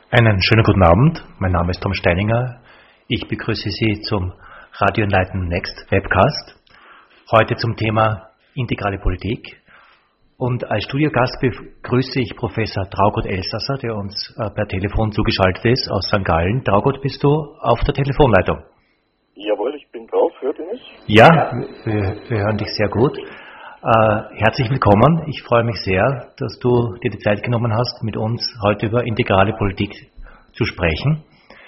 Einen schönen guten Abend. Mein Name ist Tom Steininger. Ich begrüße Sie zum Radio Enlighten Next Webcast. Heute zum Thema integrale Politik. Und als Studiogast begrüße ich Professor Traugott Elsasser, der uns per Telefon zugeschaltet ist aus St. Gallen. Traugott, bist du auf der Telefonleitung? Jawohl, ich bin drauf. Hört ihr mich? Ja, wir hören dich sehr gut. Herzlich willkommen. Ich freue mich sehr, dass du dir die Zeit genommen hast, mit uns heute über integrale Politik zu sprechen.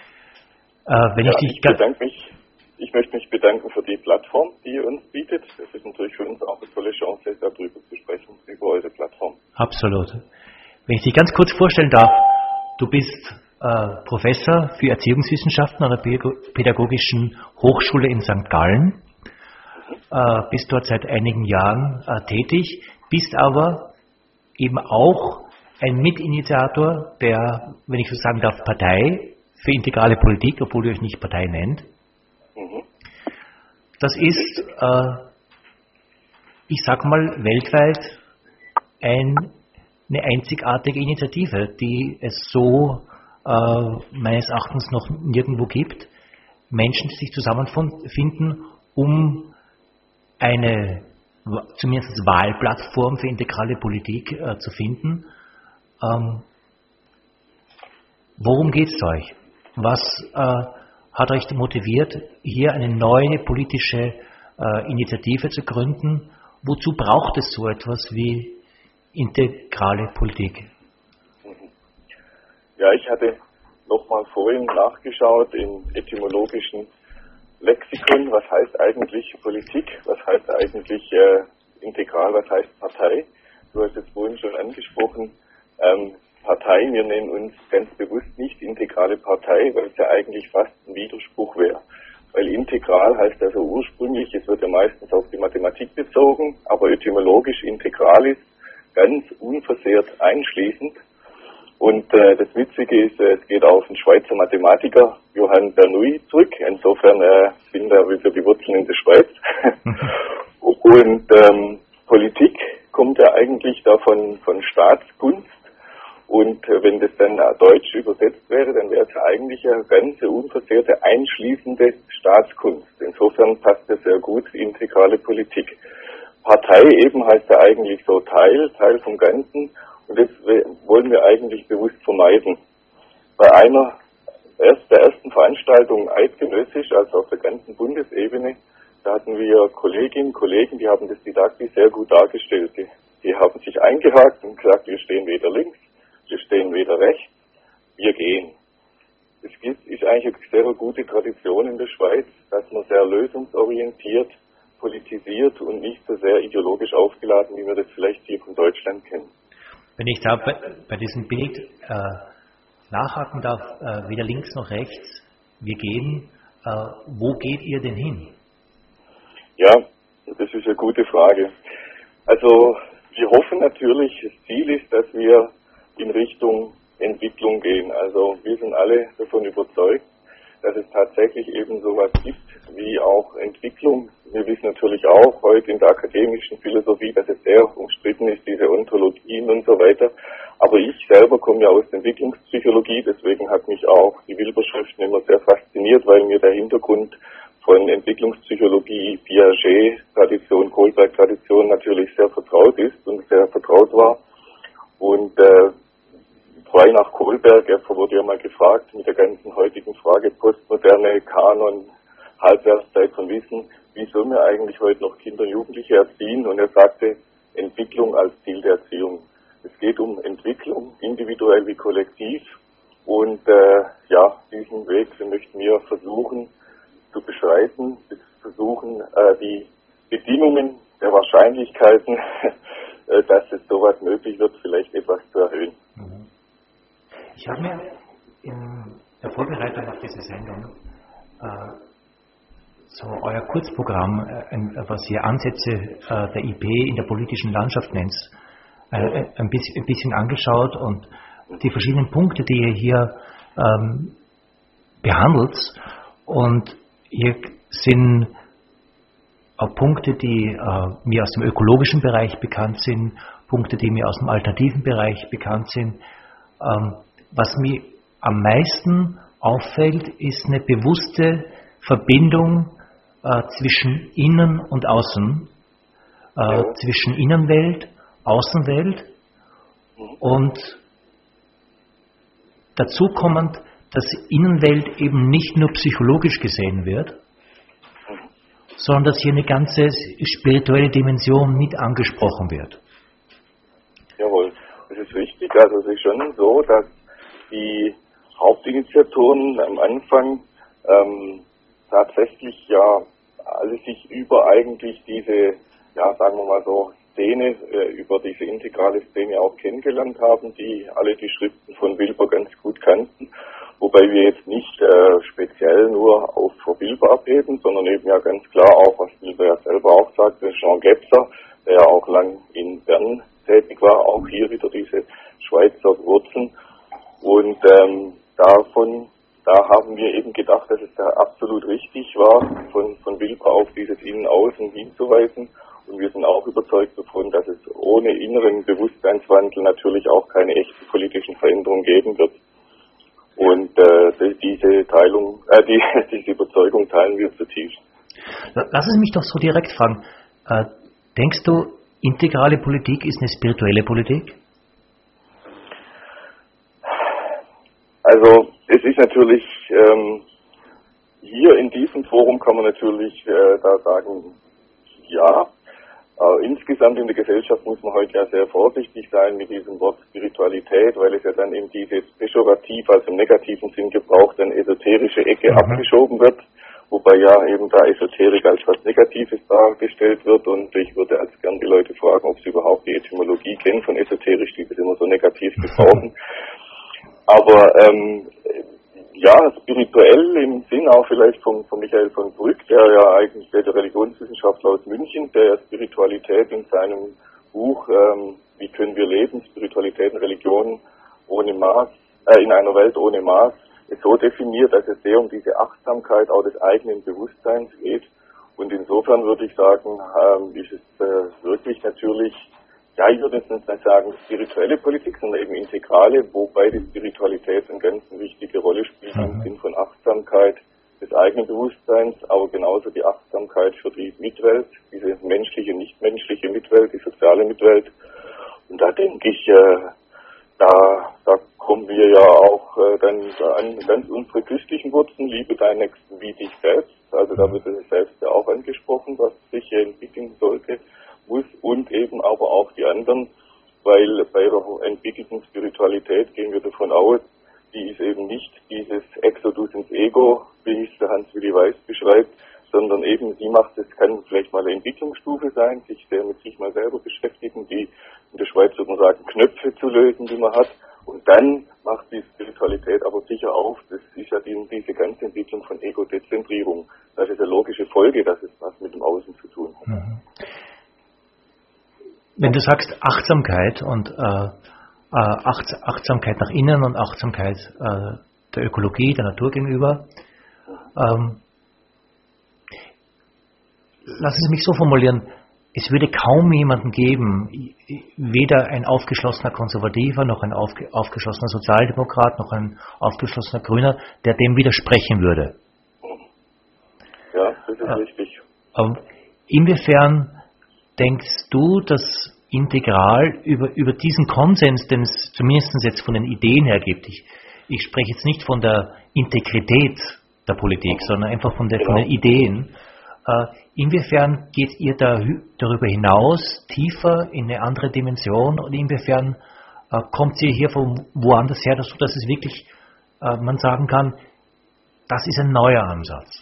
Ich möchte mich bedanken für die Plattform, die ihr uns bietet. Das ist natürlich für uns auch eine tolle Chance, darüber zu sprechen, über eure Plattform. Absolut. Wenn ich dich ganz kurz vorstellen darf, du bist Professor für Erziehungswissenschaften an der Pädagogischen Hochschule in St. Gallen. Bist dort seit einigen Jahren tätig, bist aber eben auch ein Mitinitiator der, wenn ich so sagen darf, Partei für integrale Politik, obwohl ihr euch nicht Partei nennt. Das ist, ich sag mal, weltweit eine einzigartige Initiative, die es so meines Erachtens noch nirgendwo gibt. Menschen, die sich zusammenfinden, um eine zumindest Wahlplattform für integrale Politik zu finden. Worum geht es euch? Was hat euch motiviert, hier eine neue politische Initiative zu gründen? Wozu braucht es so etwas wie integrale Politik? Ja, ich hatte nochmal vorhin nachgeschaut im etymologischen Lexikon, was heißt eigentlich Politik, was heißt eigentlich integral, was heißt Partei. Du hast jetzt vorhin schon angesprochen, Partei, wir nennen uns ganz bewusst nicht integrale Partei, weil es ja eigentlich fast ein Widerspruch wäre. Weil integral heißt also ursprünglich, es wird ja meistens auf die Mathematik bezogen, aber etymologisch integral ist ganz unversehrt einschließend. Und das Witzige ist, es geht auf den Schweizer Mathematiker Johann Bernoulli zurück. Insofern sind da wieder die Wurzeln in der Schweiz. Und Politik kommt ja eigentlich da von Staatskunst. Und wenn das dann deutsch übersetzt wäre, dann wäre es ja eigentlich eine ganze unversehrte, einschließende Staatskunst. Insofern passt das sehr gut, integrale Politik. Partei eben heißt ja eigentlich so Teil vom Ganzen. Und das wollen wir eigentlich bewusst vermeiden. Bei einer der ersten Veranstaltungen eidgenössisch, also auf der ganzen Bundesebene, da hatten wir Kolleginnen und Kollegen, die haben das didaktisch sehr gut dargestellt. Die haben sich eingehakt und gesagt, wir stehen weder links, wir stehen weder rechts, wir gehen. Es ist eigentlich eine sehr gute Tradition in der Schweiz, dass man sehr lösungsorientiert politisiert und nicht so sehr ideologisch aufgeladen, wie wir das vielleicht hier von Deutschland kennen. Wenn ich da bei diesem Bild nachhaken darf, weder links noch rechts, wir gehen, wo geht ihr denn hin? Ja, das ist eine gute Frage. Also wir hoffen natürlich, das Ziel ist, dass wir in Richtung Entwicklung gehen. Also wir sind alle davon überzeugt, dass es tatsächlich eben sowas gibt wie auch Entwicklung. Wir wissen natürlich auch heute in der akademischen Philosophie, dass es sehr umstritten ist, diese Ontologien und so weiter. Aber ich selber komme ja aus der Entwicklungspsychologie, deswegen hat mich auch die Wilber-Schriften immer sehr fasziniert, weil mir der Hintergrund von Entwicklungspsychologie, Piaget-Tradition, Kohlberg-Tradition natürlich sehr vertraut ist und sehr vertraut war. Und frei nach Kohlberg, er wurde ja mal gefragt mit der ganzen heutigen Frage Postmoderne, Kanon, Halbwertszeit von Wissen, wie sollen wir eigentlich heute noch Kinder und Jugendliche erziehen? Und er sagte, Entwicklung als Ziel der Erziehung. Es geht um Entwicklung, individuell wie kollektiv. Und diesen Weg möchten wir versuchen zu beschreiten, versuchen die Bedingungen der Wahrscheinlichkeiten, dass es sowas möglich wird, vielleicht etwas zu erhöhen. Ich habe mir in der Vorbereitung auf diese Sendung so euer Kurzprogramm, was ihr Ansätze der IP in der politischen Landschaft nennt, ein bisschen angeschaut und die verschiedenen Punkte, die ihr hier behandelt. Und hier sind auch Punkte, die mir aus dem ökologischen Bereich bekannt sind, Punkte, die mir aus dem alternativen Bereich bekannt sind. Was mich am meisten auffällt, ist eine bewusste Verbindung zwischen Innen und Außen, zwischen Innenwelt, Außenwelt und dazu kommend, dass Innenwelt eben nicht nur psychologisch gesehen wird, sondern dass hier eine ganze spirituelle Dimension mit angesprochen wird. Jawohl, das ist richtig. Also es ist schon so, dass die Hauptinitiatoren am Anfang tatsächlich ja alle sich über eigentlich diese, ja sagen wir mal so, Szene, über diese integrale Szene auch kennengelernt haben, die alle die Schriften von Wilber ganz gut kannten. Wobei wir jetzt nicht speziell nur auf Wilber abheben, sondern eben ja ganz klar auch, was Wilber ja selber auch sagte, Jean Gebser, der ja auch lang in Bern tätig war, auch hier wieder diese Schweizer Wurzeln. Und da haben wir eben gedacht, dass es da absolut richtig war, von Wilber auf dieses Innen-Außen hinzuweisen. Und wir sind auch überzeugt davon, dass es ohne inneren Bewusstseinswandel natürlich auch keine echten politischen Veränderungen geben wird. Und diese Überzeugung teilen wir zutiefst. Lass es mich doch so direkt fragen. Denkst du, integrale Politik ist eine spirituelle Politik? Also es ist natürlich, hier in diesem Forum kann man natürlich da sagen, ja. Insgesamt in der Gesellschaft muss man heute ja sehr vorsichtig sein mit diesem Wort Spiritualität, weil es ja dann in diese pejorativ, also im negativen Sinn gebraucht, dann esoterische Ecke abgeschoben wird, wobei ja eben da Esoterik als was Negatives dargestellt wird, und ich würde als gern die Leute fragen, ob sie überhaupt die Etymologie kennen von esoterisch, die das immer so negativ gebrauchen. Aber ja, spirituell im Sinn auch vielleicht von Michael von Brück, der ja eigentlich der Religionswissenschaftler aus München, der ja Spiritualität in seinem Buch Wie können wir leben, Spiritualität und Religion ohne Maß, in einer Welt ohne Maß, ist so definiert, dass es sehr um diese Achtsamkeit auch des eigenen Bewusstseins geht. Und insofern würde ich sagen, ist es wirklich natürlich, ja, ich würde jetzt nicht sagen spirituelle Politik, sondern eben integrale, wobei die Spiritualität eine ganz wichtige Rolle spielt im Sinn von Achtsamkeit des eigenen Bewusstseins, aber genauso die Achtsamkeit für die Mitwelt, diese menschliche, nichtmenschliche Mitwelt, die soziale Mitwelt. Und da denke ich, da kommen wir ja auch dann an ganz unsere christlichen Wurzeln, liebe deinen Nächsten wie dich selbst. Also da wird es selbst ja auch angesprochen, was sich hier entwickeln sollte. Und eben aber auch die anderen, weil bei der entwickelten Spiritualität gehen wir davon aus, die ist eben nicht dieses Exodus ins Ego, wie es der Hans-Willi Weiß beschreibt, sondern eben die macht, es kann vielleicht mal eine Entwicklungsstufe sein, sich sehr mit sich mal selber beschäftigen, die in der Schweiz würde man sagen, Knöpfe zu lösen, die man hat, und dann macht die Spiritualität aber sicher auf, das ist ja diese ganze Entwicklung von Ego-Dezentrierung. Das ist eine logische Folge, dass es was mit dem Außen zu tun hat. Wenn du sagst Achtsamkeit und Achtsamkeit nach innen und Achtsamkeit der Ökologie, der Natur gegenüber, lassen Sie mich so formulieren, es würde kaum jemanden geben, weder ein aufgeschlossener Konservativer, noch ein aufgeschlossener Sozialdemokrat, noch ein aufgeschlossener Grüner, der dem widersprechen würde. Ja, das ist richtig. Inwiefern denkst du, dass integral über diesen Konsens, den es zumindest jetzt von den Ideen her gibt, ich spreche jetzt nicht von der Integrität der Politik, sondern einfach von den Ideen, inwiefern geht ihr darüber hinaus tiefer in eine andere Dimension, und inwiefern kommt ihr hier von woanders her, dass es wirklich, man sagen kann, das ist ein neuer Ansatz?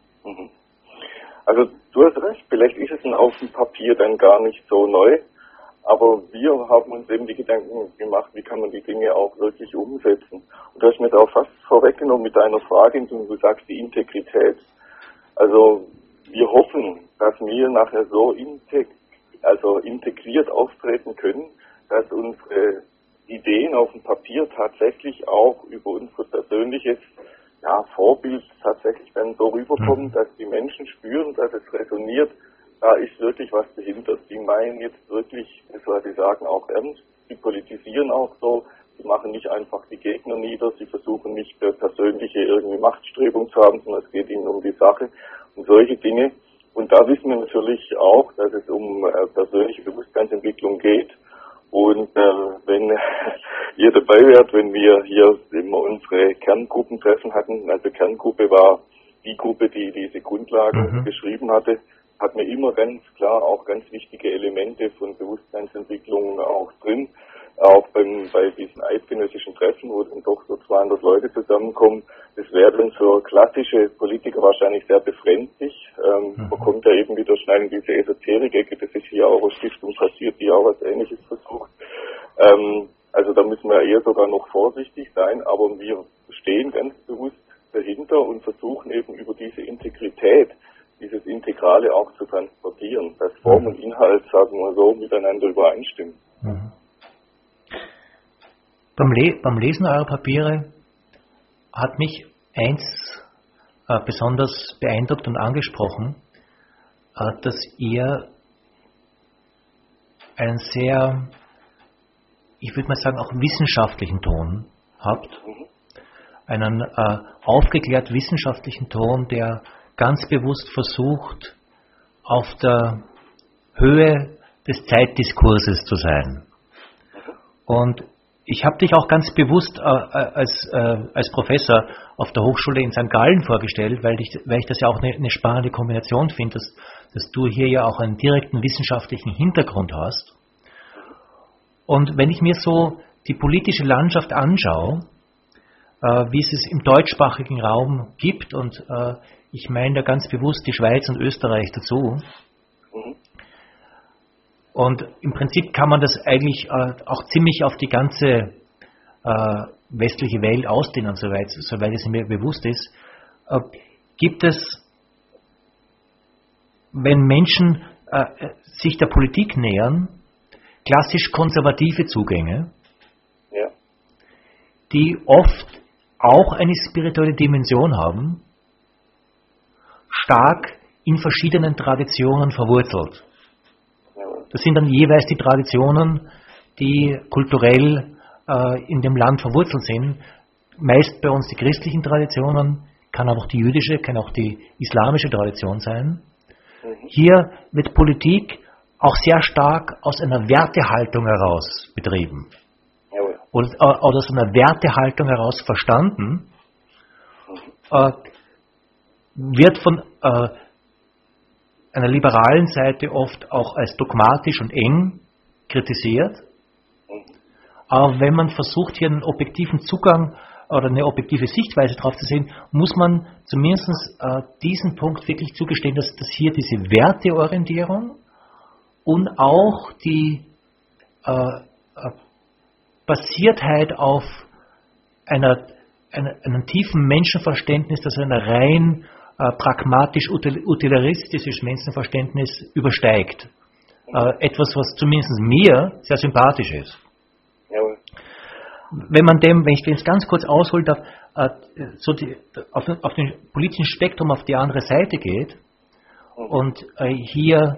Also du hast recht, vielleicht ist es auf dem Papier dann gar nicht so neu, aber wir haben uns eben die Gedanken gemacht, wie kann man die Dinge auch wirklich umsetzen. Und du hast mir da auch fast vorweggenommen mit deiner Frage, du sagst die Integrität. Also wir hoffen, dass wir nachher so integriert auftreten können, dass unsere Ideen auf dem Papier tatsächlich auch über unser persönliches Vorbild tatsächlich dann so rüberkommen, dass die Menschen spüren, dass es resoniert, da ist wirklich was dahinter. Die meinen jetzt wirklich, das was sie sagen, auch ernst, die politisieren auch so, die machen machen nicht einfach die Gegner nieder, sie versuchen nicht persönliche irgendwie Machtstrebung zu haben, sondern es geht ihnen um die Sache und solche Dinge. Und da wissen wir natürlich auch, dass es um persönliche Bewusstseinsentwicklung geht. Und wenn ihr dabei wärt, wenn wir hier immer unsere Kerngruppentreffen hatten, also Kerngruppe war die Gruppe, die diese Grundlagen beschrieben hatte, hat mir immer ganz klar auch ganz wichtige Elemente von Bewusstseinsentwicklung auch drin. Auch bei diesen eidgenössischen Treffen, wo dann doch so 200 Leute zusammenkommen, das wäre dann für klassische Politiker wahrscheinlich sehr befremdlich. Man kommt ja eben wieder schnell in diese Esoterik-Ecke, das ist hier auch eine Stiftung passiert, die auch was Ähnliches versucht. Also da müssen wir eher sogar noch vorsichtig sein, aber wir stehen ganz bewusst dahinter und versuchen eben über diese Integrität, dieses Integrale auch zu transportieren, dass Form und Inhalt, sagen wir so, miteinander übereinstimmen. Beim Lesen eurer Papiere hat mich eins besonders beeindruckt und angesprochen, dass ihr einen sehr, ich würde mal sagen, auch wissenschaftlichen Ton habt. Einen aufgeklärt wissenschaftlichen Ton, der ganz bewusst versucht, auf der Höhe des Zeitdiskurses zu sein. Und ich habe dich auch ganz bewusst als Professor auf der Hochschule in St. Gallen vorgestellt, weil ich das ja auch eine spannende Kombination finde, dass du hier ja auch einen direkten wissenschaftlichen Hintergrund hast. Und wenn ich mir so die politische Landschaft anschaue, wie es im deutschsprachigen Raum gibt, und ich meine da ganz bewusst die Schweiz und Österreich dazu, und im Prinzip kann man das eigentlich auch ziemlich auf die ganze westliche Welt ausdehnen, soweit es mir bewusst ist. Gibt es, wenn Menschen sich der Politik nähern, klassisch konservative Zugänge, die oft auch eine spirituelle Dimension haben, stark in verschiedenen Traditionen verwurzelt. Das sind dann jeweils die Traditionen, die kulturell in dem Land verwurzelt sind. Meist bei uns die christlichen Traditionen, kann aber auch die jüdische, kann auch die islamische Tradition sein. Hier wird Politik auch sehr stark aus einer Wertehaltung heraus betrieben. Oder aus einer Wertehaltung heraus verstanden, wird von einer liberalen Seite oft auch als dogmatisch und eng kritisiert. Aber wenn man versucht, hier einen objektiven Zugang oder eine objektive Sichtweise drauf zu sehen, muss man zumindest diesen Punkt wirklich zugestehen, dass hier diese Werteorientierung und auch die Basiertheit auf einem tiefen Menschenverständnis, das ein rein pragmatisch-utilitaristisches Menschenverständnis übersteigt. Etwas, was zumindest mir sehr sympathisch ist. Jawohl. Wenn ich jetzt ganz kurz ausholen darf, auf dem politischen Spektrum auf die andere Seite geht und hier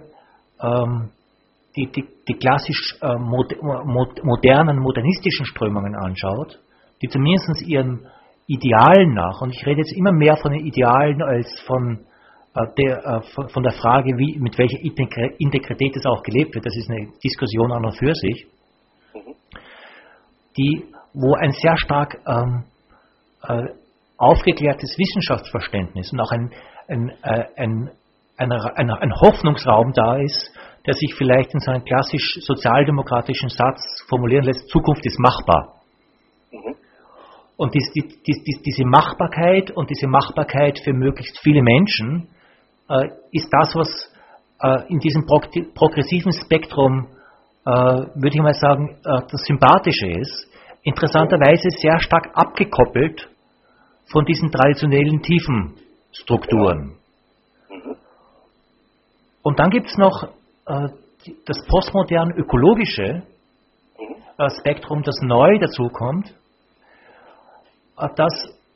die klassisch modernen, modernistischen Strömungen anschaut, die zumindest ihren Idealen nach, und ich rede jetzt immer mehr von den Idealen als von der Frage, mit welcher Integrität es auch gelebt wird, das ist eine Diskussion an und für sich, wo ein sehr stark aufgeklärtes Wissenschaftsverständnis und auch ein Hoffnungsraum da ist, der sich vielleicht in so einem klassisch sozialdemokratischen Satz formulieren lässt: Zukunft ist machbar. Und diese Machbarkeit und diese Machbarkeit für möglichst viele Menschen ist das, was in diesem progressiven Spektrum, würde ich mal sagen, das Sympathische ist. Interessanterweise sehr stark abgekoppelt von diesen traditionellen tiefen Strukturen. Und dann gibt es noch das postmodern ökologische Spektrum, das neu dazukommt, das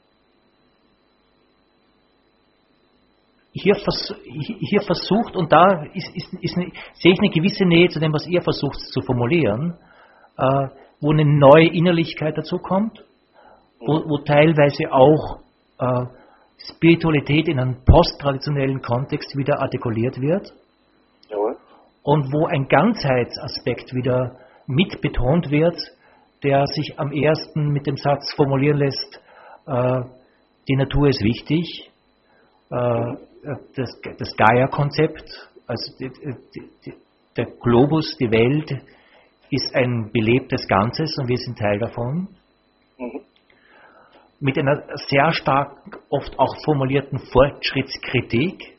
hier versucht, und da sehe ich eine gewisse Nähe zu dem, was ihr versucht zu formulieren, wo eine neue Innerlichkeit dazu kommt, wo teilweise auch Spiritualität in einem posttraditionellen Kontext wieder artikuliert wird. Jawohl. Und wo ein Ganzheitsaspekt wieder mit betont wird, der sich am ersten mit dem Satz formulieren lässt, die Natur ist wichtig, das Gaia-Konzept, also der Globus, die Welt, ist ein belebtes Ganzes und wir sind Teil davon. Mhm. Mit einer sehr stark, oft auch formulierten Fortschrittskritik.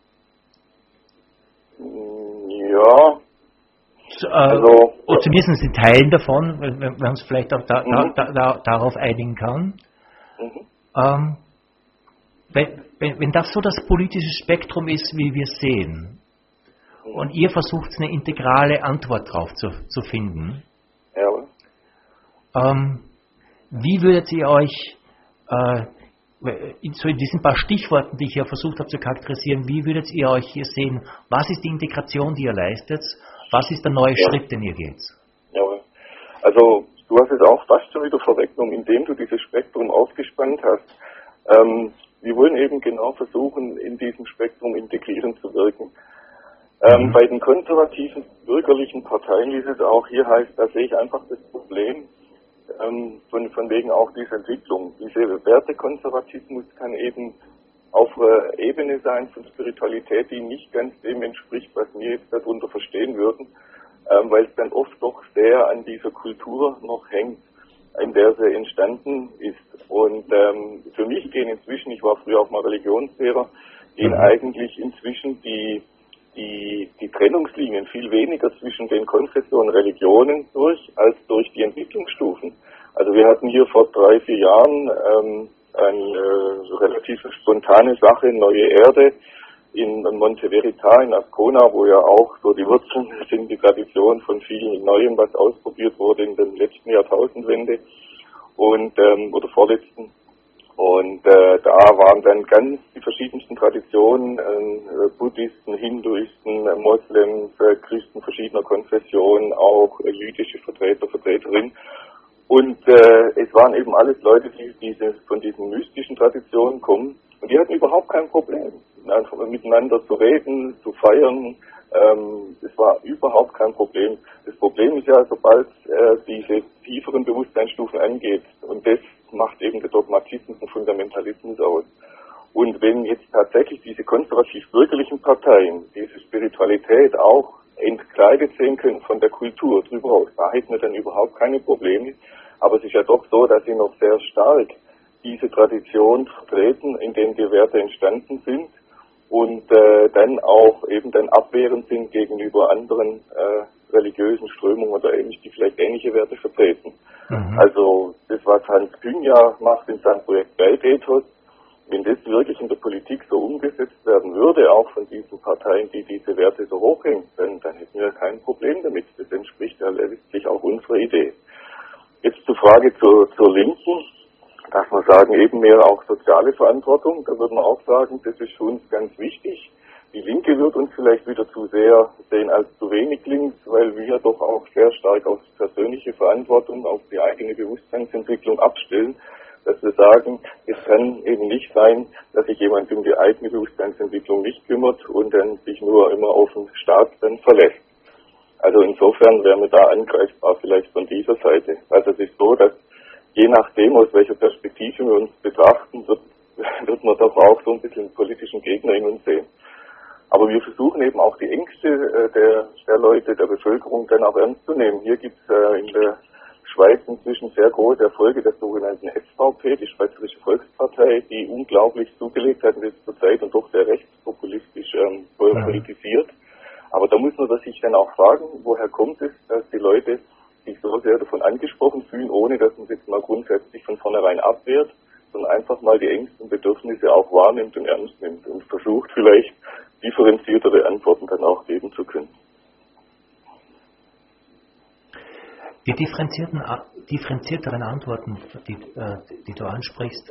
Ja. Oder zumindest in Teilen davon, wenn man uns vielleicht auch darauf einigen kann. Mhm. Wenn das so das politische Spektrum ist, wie wir sehen, und ihr versucht eine integrale Antwort darauf zu finden, Ja. Wie würdet ihr euch in diesen paar Stichworten, die ich hier versucht habe zu charakterisieren, wie würdet ihr euch hier sehen? Was ist die Integration, die ihr leistet? Was ist der neue Schritt, den ihr geht? Jawohl. Also du hast es auch fast schon wieder vorweggenommen, indem du dieses Spektrum aufgespannt hast. Wir wollen eben genau versuchen, in diesem Spektrum integrierend zu wirken. Bei den konservativen bürgerlichen Parteien, wie es auch hier heißt, da sehe ich einfach das Problem, von wegen auch dieser Entwicklung. Dieser Wertekonservatismus kann eben auf einer Ebene sein von Spiritualität, die nicht ganz dem entspricht, was wir jetzt darunter verstehen würden, weil es dann oft doch sehr an dieser Kultur noch hängt, in der sie entstanden ist. Und für mich gehen inzwischen, ich war früher auch mal Religionslehrer, gehen eigentlich inzwischen die Trennungslinien viel weniger zwischen den Konfessionen und Religionen durch, als durch die Entwicklungsstufen. Also wir hatten hier vor 3-4 Jahren eine relativ spontane Sache, Neue Erde in Monte Verita in Ascona, wo ja auch so die Wurzeln sind, die Tradition von viel Neuem, was ausprobiert wurde in der letzten Jahrtausendwende oder vorletzten. Und da waren dann ganz die verschiedensten Traditionen, Buddhisten, Hinduisten, Moslems, Christen verschiedener Konfessionen, auch jüdische Vertreterinnen. Und es waren eben alles Leute, die von diesen mystischen Traditionen kommen. Und die hatten überhaupt kein Problem, miteinander zu reden, zu feiern. Es war überhaupt kein Problem. Das Problem ist ja, sobald diese tieferen Bewusstseinsstufen angeht, und das macht eben der Dogmatismus und Fundamentalismus aus. Und wenn jetzt tatsächlich diese konservativ-bürgerlichen Parteien diese Spiritualität auch entkleidet sehen können von der Kultur drüber aus, da hätten wir dann überhaupt keine Probleme. Aber es ist ja doch so, dass sie noch sehr stark diese Tradition vertreten, in denen die Werte entstanden sind und dann auch eben dann abwehrend sind gegenüber anderen religiösen Strömungen oder ähnlich, die vielleicht ähnliche Werte vertreten. Also das, was Hans Küng ja macht in seinem Projekt Weltethos, wenn das wirklich in der Politik so umgesetzt werden würde, auch von diesen Parteien, die diese Werte so hochhängen, dann hätten wir kein Problem damit. Das entspricht ja letztlich auch unserer Idee. Jetzt zur Frage zur Linken, dass wir sagen, eben mehr auch soziale Verantwortung. Da würde man auch sagen, das ist für uns ganz wichtig. Die Linke wird uns vielleicht wieder zu sehr sehen als zu wenig links, weil wir doch auch sehr stark auf persönliche Verantwortung, auf die eigene Bewusstseinsentwicklung abstellen. Dass wir sagen, es kann eben nicht sein, dass sich jemand um die eigene Bewusstseinsentwicklung nicht kümmert und dann sich nur immer auf den Staat dann verlässt. Also insofern wären wir da angreifbar vielleicht von dieser Seite. Also es ist so, dass je nachdem, aus welcher Perspektive wir uns betrachten, wird man doch auch so ein bisschen einen politischen Gegner in uns sehen. Aber wir versuchen eben auch die Ängste der Leute, der Bevölkerung dann auch ernst zu nehmen. Hier gibt es in der Schweiz inzwischen sehr große Erfolge der sogenannten SVP, die Schweizerische Volkspartei, die unglaublich zugelegt hat in letzter Zeit und doch sehr rechtspopulistisch politisiert. Aber da muss man sich dann auch fragen, woher kommt es, dass die Leute sich so sehr davon angesprochen fühlen, ohne dass man es jetzt mal grundsätzlich von vornherein abwehrt, sondern einfach mal die Ängste und Bedürfnisse auch wahrnimmt und ernst nimmt und versucht vielleicht differenziertere Antworten dann auch geben zu können. Die differenzierteren Antworten, die du ansprichst,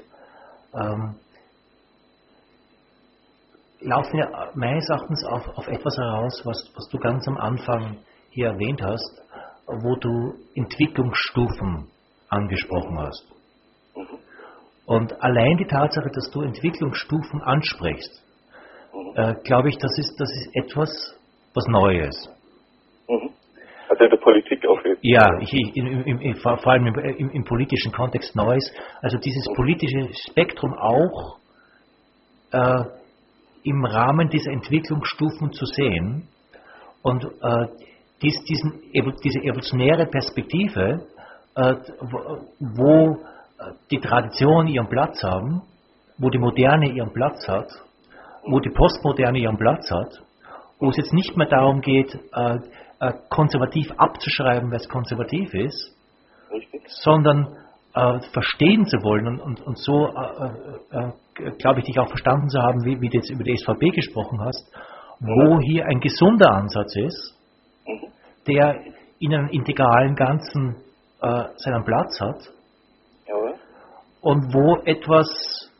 laufen ja meines Erachtens auf etwas heraus, was du ganz am Anfang hier erwähnt hast, wo du Entwicklungsstufen angesprochen hast. Und allein die Tatsache, dass du Entwicklungsstufen ansprichst, glaube ich, das ist etwas, was Neues. Also in der Politik auch jetzt. Ja, vor allem im politischen Kontext Neues. Also dieses politische Spektrum auch im Rahmen dieser Entwicklungsstufen zu sehen und diese evolutionäre Perspektive, wo die Traditionen ihren Platz haben, wo die Moderne ihren Platz hat, wo die Postmoderne ihren Platz hat, wo es jetzt nicht mehr darum geht, konservativ abzuschreiben, weil es konservativ ist, sondern verstehen zu wollen und so, glaube ich, dich auch verstanden zu haben, wie du jetzt über die SVP gesprochen hast, wo hier ein gesunder Ansatz ist, der in einem integralen Ganzen seinen Platz hat und wo etwas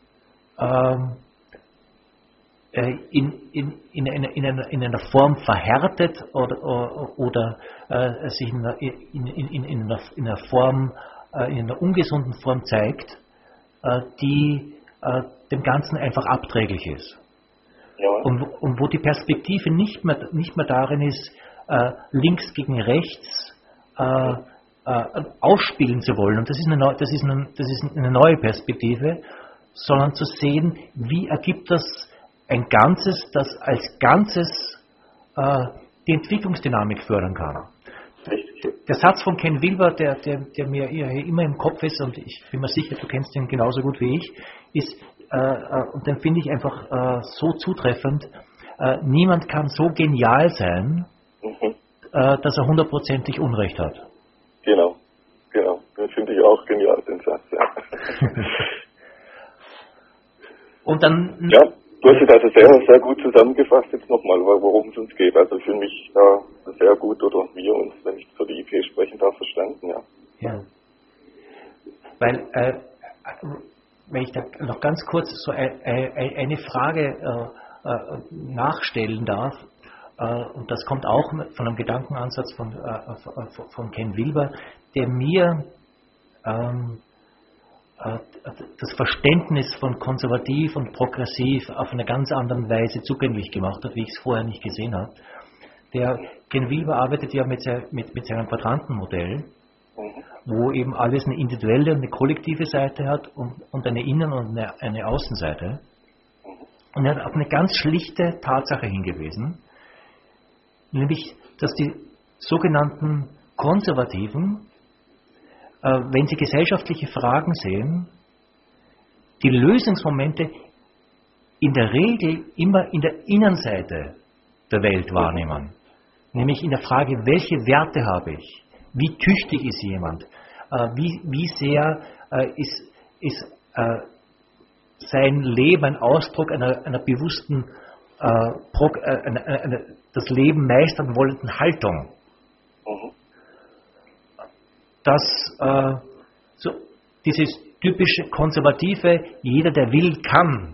in einer Form verhärtet oder sich in einer Form, in einer ungesunden Form zeigt, die dem Ganzen einfach abträglich ist. Und wo die Perspektive nicht mehr darin ist, links gegen rechts ausspielen zu wollen. Und das ist eine neue Perspektive, sondern zu sehen, wie ergibt das ein Ganzes, das als Ganzes die Entwicklungsdynamik fördern kann. Der Satz von Ken Wilber, der mir immer im Kopf ist, und ich bin mir sicher, du kennst ihn genauso gut wie ich, ist, und den finde ich einfach so zutreffend, niemand kann so genial sein, dass er 100%ig Unrecht hat. Genau. Den finde ich auch genial, den Satz. Ja. Und dann... Ja, du hast es also sehr, sehr gut zusammengefasst jetzt nochmal, worum es uns geht. Also für mich sehr gut, oder wir uns, wenn ich für die IP sprechen darf, verstanden, ja. Ja. Weil, wenn ich da noch ganz kurz so eine Frage nachstellen darf, und das kommt auch von einem Gedankenansatz von Ken Wilber, der mir das Verständnis von konservativ und progressiv auf eine ganz andere Weise zugänglich gemacht hat, wie ich es vorher nicht gesehen habe. Der Ken Wilber arbeitet ja mit seinem Quadrantenmodell, wo eben alles eine individuelle und eine kollektive Seite hat und eine Innen- und eine Außenseite. Und er hat auf eine ganz schlichte Tatsache hingewiesen, nämlich, dass die sogenannten Konservativen, wenn sie gesellschaftliche Fragen sehen, die Lösungsmomente in der Regel immer in der Innenseite der Welt wahrnehmen. Nämlich in der Frage, welche Werte habe ich? Wie tüchtig ist jemand? Wie sehr ist sein Leben ein Ausdruck einer bewussten, das Leben meistern wollenden Haltung? Dass dieses typische Konservative, jeder, der will, kann,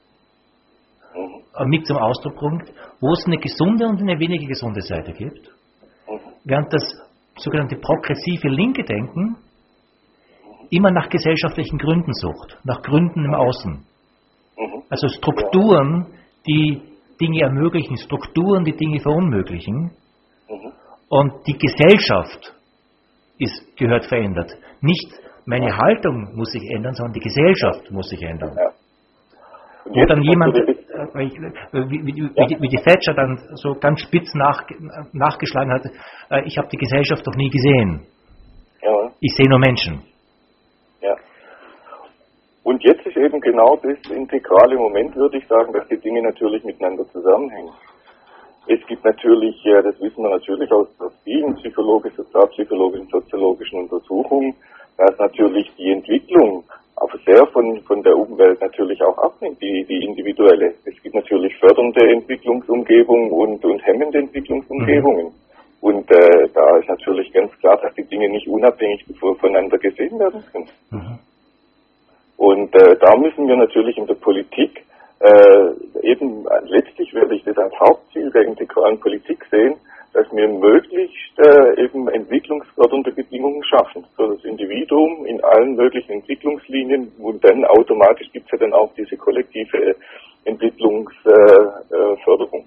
mit zum Ausdruck bringt, wo es eine gesunde und eine weniger gesunde Seite gibt, während das sogenannte progressive linke Denken immer nach gesellschaftlichen Gründen sucht, nach Gründen im Außen. Also Strukturen, die Dinge ermöglichen, Strukturen, die Dinge verunmöglichen, und die Gesellschaft gehört verändert. Nicht meine Haltung muss sich ändern, sondern die Gesellschaft muss sich ändern. Wo dann jemand, wie die Thatcher dann so ganz spitz nachgeschlagen hat, ich habe die Gesellschaft doch nie gesehen. Ich sehe nur Menschen. Ja. Und jetzt ist eben genau das integrale Moment, würde ich sagen, dass die Dinge natürlich miteinander zusammenhängen. Es gibt natürlich, das wissen wir natürlich aus vielen sozialpsychologischen, soziologischen Untersuchungen, dass natürlich die Entwicklung auch sehr von der Umwelt natürlich auch abhängt, die individuelle. Es gibt natürlich fördernde Entwicklungsumgebungen und hemmende Entwicklungsumgebungen. Und da ist natürlich ganz klar, dass die Dinge nicht unabhängig voneinander gesehen werden können. Und da müssen wir natürlich in der Politik eben letztlich werde ich das als Hauptziel der integralen Politik sehen, dass wir möglichst eben entwicklungsfördernde Bedingungen schaffen für das Individuum in allen möglichen Entwicklungslinien, und dann automatisch gibt es ja dann auch diese kollektive Entwicklungsförderung.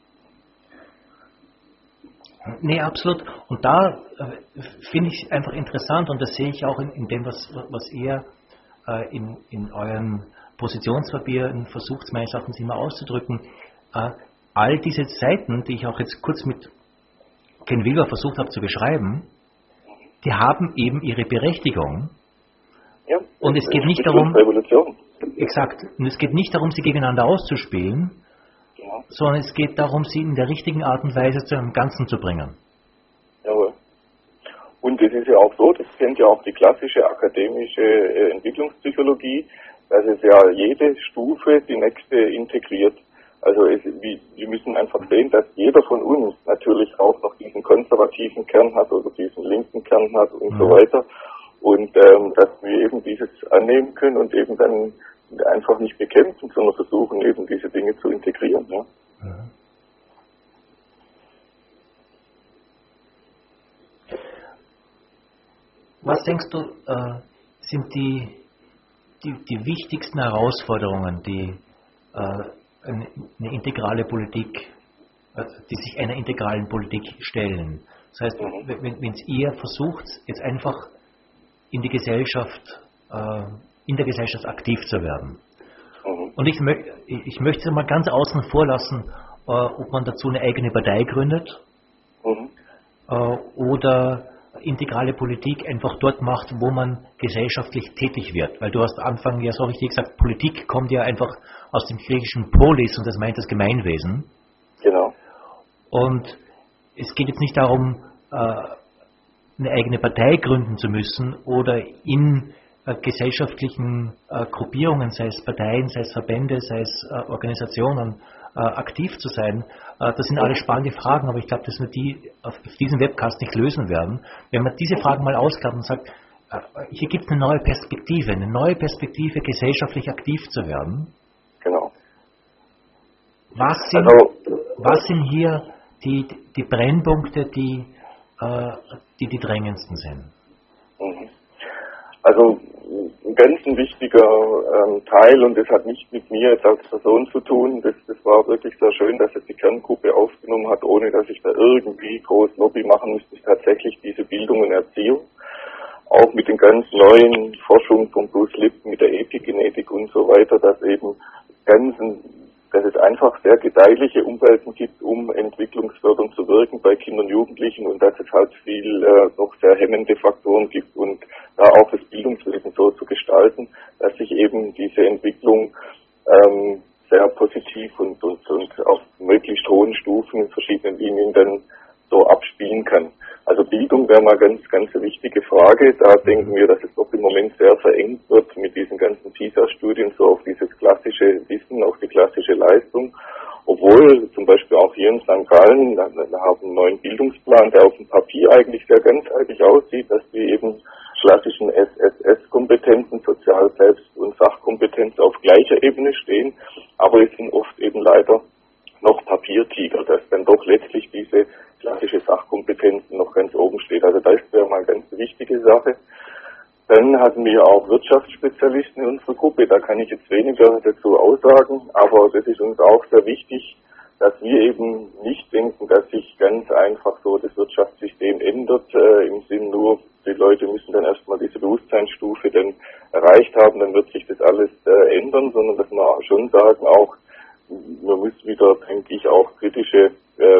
Nee, absolut. Und da finde ich einfach interessant, und das sehe ich auch in dem, was ihr in euren Positionspapieren versucht, meines Erachtens immer auszudrücken. All diese Seiten, die ich auch jetzt kurz mit Ken Wilber versucht habe zu beschreiben, die haben eben ihre Berechtigung. Ja, und es geht nicht darum, Revolution. Exakt, und es geht nicht darum, sie gegeneinander auszuspielen, Ja. sondern es geht darum, sie in der richtigen Art und Weise zu einem Ganzen zu bringen. Jawohl. Und es ist ja auch so, das kennt ja auch die klassische akademische Entwicklungspsychologie, dass es ja jede Stufe die nächste integriert. Also wir müssen einfach sehen, dass jeder von uns natürlich auch noch diesen konservativen Kern hat oder diesen linken Kern hat und so weiter. Und dass wir eben dieses annehmen können und eben dann einfach nicht bekämpfen, sondern versuchen eben diese Dinge zu integrieren. Ja. Was denkst du, sind die wichtigsten Herausforderungen, die eine integrale Politik, die sich einer integralen Politik stellen? Das heißt, wenn ihr versucht, jetzt einfach in der Gesellschaft aktiv zu werden. Und ich möchte es mal ganz außen vor lassen, ob man dazu eine eigene Partei gründet oder integrale Politik einfach dort macht, wo man gesellschaftlich tätig wird. Weil du hast am Anfang ja so richtig gesagt, Politik kommt ja einfach aus dem griechischen Polis und das meint das Gemeinwesen. Genau. Und es geht jetzt nicht darum, eine eigene Partei gründen zu müssen oder in gesellschaftlichen Gruppierungen, sei es Parteien, sei es Verbände, sei es Organisationen, aktiv zu sein. Das sind alle spannende Fragen, aber ich glaube, dass wir die auf diesem Webcast nicht lösen werden. Wenn man diese Fragen mal ausklappt und sagt, hier gibt es eine neue Perspektive, gesellschaftlich aktiv zu werden. Genau. Was sind hier die Brennpunkte, die drängendsten sind? Also ein ganz wichtiger Teil, und das hat nicht mit mir jetzt als Person zu tun, das war wirklich sehr schön, dass es die Kerngruppe aufgenommen hat, ohne dass ich da irgendwie groß Lobby machen müsste, ist tatsächlich diese Bildung und Erziehung. Auch mit den ganz neuen Forschungen von Bruce Lipton, mit der Epigenetik und so weiter, dass es einfach sehr gedeihliche Umwelten gibt, um entwicklungsfördernd zu wirken bei Kindern und Jugendlichen, und dass es halt viel noch sehr hemmende Faktoren gibt, und da auch das Bildungswesen so zu gestalten, dass sich eben diese Entwicklung sehr positiv und auf möglichst hohen Stufen in verschiedenen Linien dann so abspielen kann. Also Bildung wäre mal ganz eine wichtige Frage. Da denken wir, dass es doch im Moment sehr verengt wird mit diesen ganzen PISA-Studien, so auf dieses klassische Wissen, auf die klassische Leistung. Obwohl zum Beispiel auch hier in St. Gallen, wir haben einen neuen Bildungsplan, der auf dem Papier eigentlich sehr ganzheitlich aussieht, dass die eben klassischen SSS-Kompetenzen, Sozial-, Selbst- und Sachkompetenzen auf gleicher Ebene stehen. Aber es sind oft eben leider noch Papiertiger, dass dann doch letztlich diese klassische Sachkompetenzen noch ganz oben steht. Also das wäre mal eine ganz wichtige Sache. Dann hatten wir auch Wirtschaftsspezialisten in unserer Gruppe. Da kann ich jetzt weniger dazu aussagen, aber das ist uns auch sehr wichtig, dass wir eben nicht denken, dass sich ganz einfach so das Wirtschaftssystem ändert, im Sinn nur, die Leute müssen dann erstmal diese Bewusstseinsstufe dann erreicht haben, dann wird sich das alles ändern, sondern dass wir auch schon sagen, auch man muss wieder, denke ich, auch kritische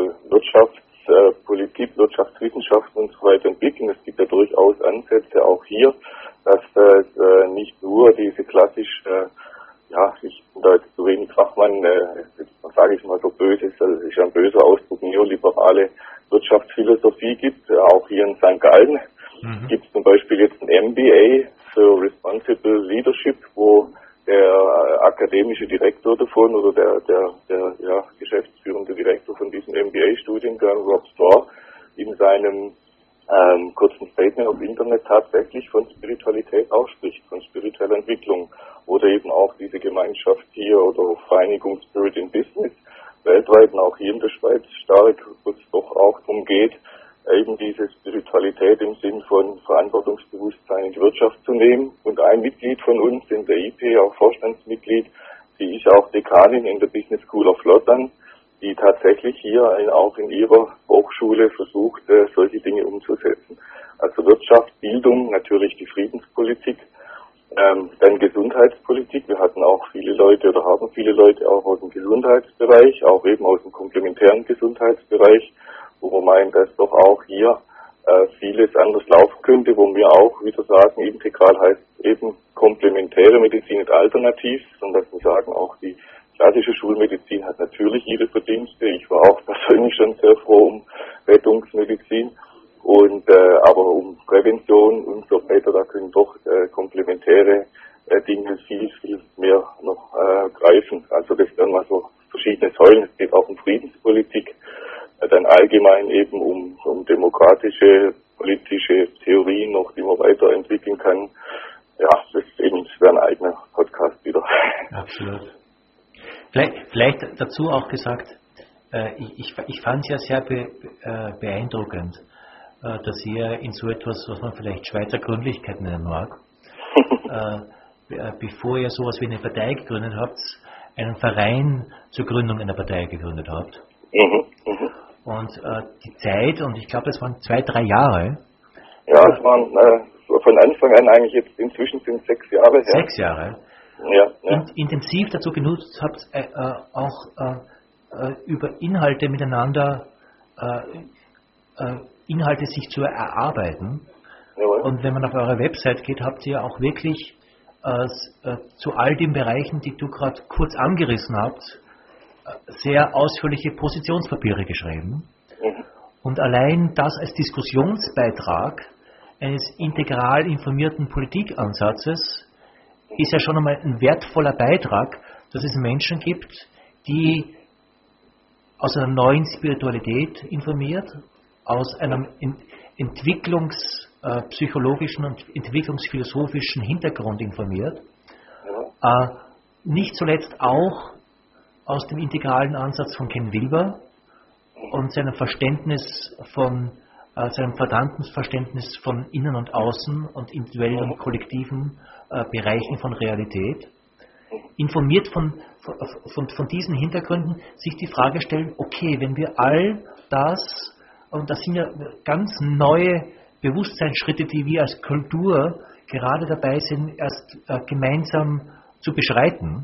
Wirtschaftspolitik, Wirtschaftswissenschaften und so weiter entwickeln. Es gibt ja durchaus Ansätze auch hier, dass nicht nur diese klassisch, ich bin da jetzt zu wenig Fachmann, sage ich mal so böse, das ist ja ein böser Ausdruck, neoliberale Wirtschaftsphilosophie gibt. Auch hier in St. Gallen gibt es zum Beispiel jetzt ein MBA für Responsible Leadership, wo der akademische Direktor davon oder der geschäftsführende Direktor von diesem MBA-Studiengang, Rob Straw, in seinem kurzen Statement auf Internet tatsächlich von Spiritualität ausspricht, von spiritueller Entwicklung oder eben auch diese Gemeinschaft hier oder Vereinigung Spirit in Business, weltweit und auch hier in der Schweiz stark, wo es doch auch darum geht, eben diese Spiritualität im Sinn von Verantwortungsbewusstsein in die Wirtschaft zu nehmen. Und ein Mitglied von uns in der IP, auch Vorstandsmitglied, die ist auch Dekanin in der Business School of Lausanne, die tatsächlich hier auch in ihrer Hochschule versucht, solche Dinge umzusetzen. Also Wirtschaft, Bildung, natürlich die Friedenspolitik, dann Gesundheitspolitik. Wir hatten auch viele Leute oder haben viele Leute auch aus dem Gesundheitsbereich, auch eben aus dem komplementären Gesundheitsbereich, wo wir meinen, dass doch auch hier vieles anders laufen könnte, wo wir auch wieder sagen, integral heißt eben komplementäre Medizin, nicht alternativ, sondern dass wir sagen, auch die klassische Schulmedizin hat natürlich ihre Verdienste. Ich war auch persönlich schon sehr froh um Rettungsmedizin. Und aber um Prävention und so weiter, da können doch komplementäre Dinge viel mehr noch greifen. Also das wären mal so verschiedene Säulen. Es geht auch um Friedenspolitik, dann allgemein eben um demokratische, politische Theorien noch, die man weiterentwickeln kann. Ja, das wäre ein eigener Podcast wieder. Absolut. Vielleicht dazu auch gesagt, ich fand es ja sehr beeindruckend, dass ihr in so etwas, was man vielleicht Schweizer Gründlichkeit nennen mag, bevor ihr sowas wie eine Partei gegründet habt, einen Verein zur Gründung einer Partei gegründet habt. Und die Zeit, und ich glaube, das waren 2-3 Jahre. Ja, es waren von Anfang an eigentlich jetzt inzwischen sind 6 Jahre her. 6 Jahre. Ja. Intensiv dazu genutzt habt, auch über Inhalte miteinander Inhalte sich zu erarbeiten. Jawohl. Und wenn man auf eure Website geht, habt ihr auch wirklich zu all den Bereichen, die du gerade kurz angerissen habt, sehr ausführliche Positionspapiere geschrieben. Und allein das als Diskussionsbeitrag eines integral informierten Politikansatzes ist ja schon einmal ein wertvoller Beitrag, dass es Menschen gibt, die aus einer neuen Spiritualität informiert, aus einem entwicklungspsychologischen und entwicklungsphilosophischen Hintergrund informiert, nicht zuletzt auch aus dem integralen Ansatz von Ken Wilber und seinem verdammten Verständnis von Innen und Außen und individuellen und kollektiven Bereichen von Realität, informiert von diesen Hintergründen, sich die Frage stellen, okay, wenn wir all das, und das sind ja ganz neue Bewusstseinsschritte, die wir als Kultur gerade dabei sind, erst gemeinsam zu beschreiten,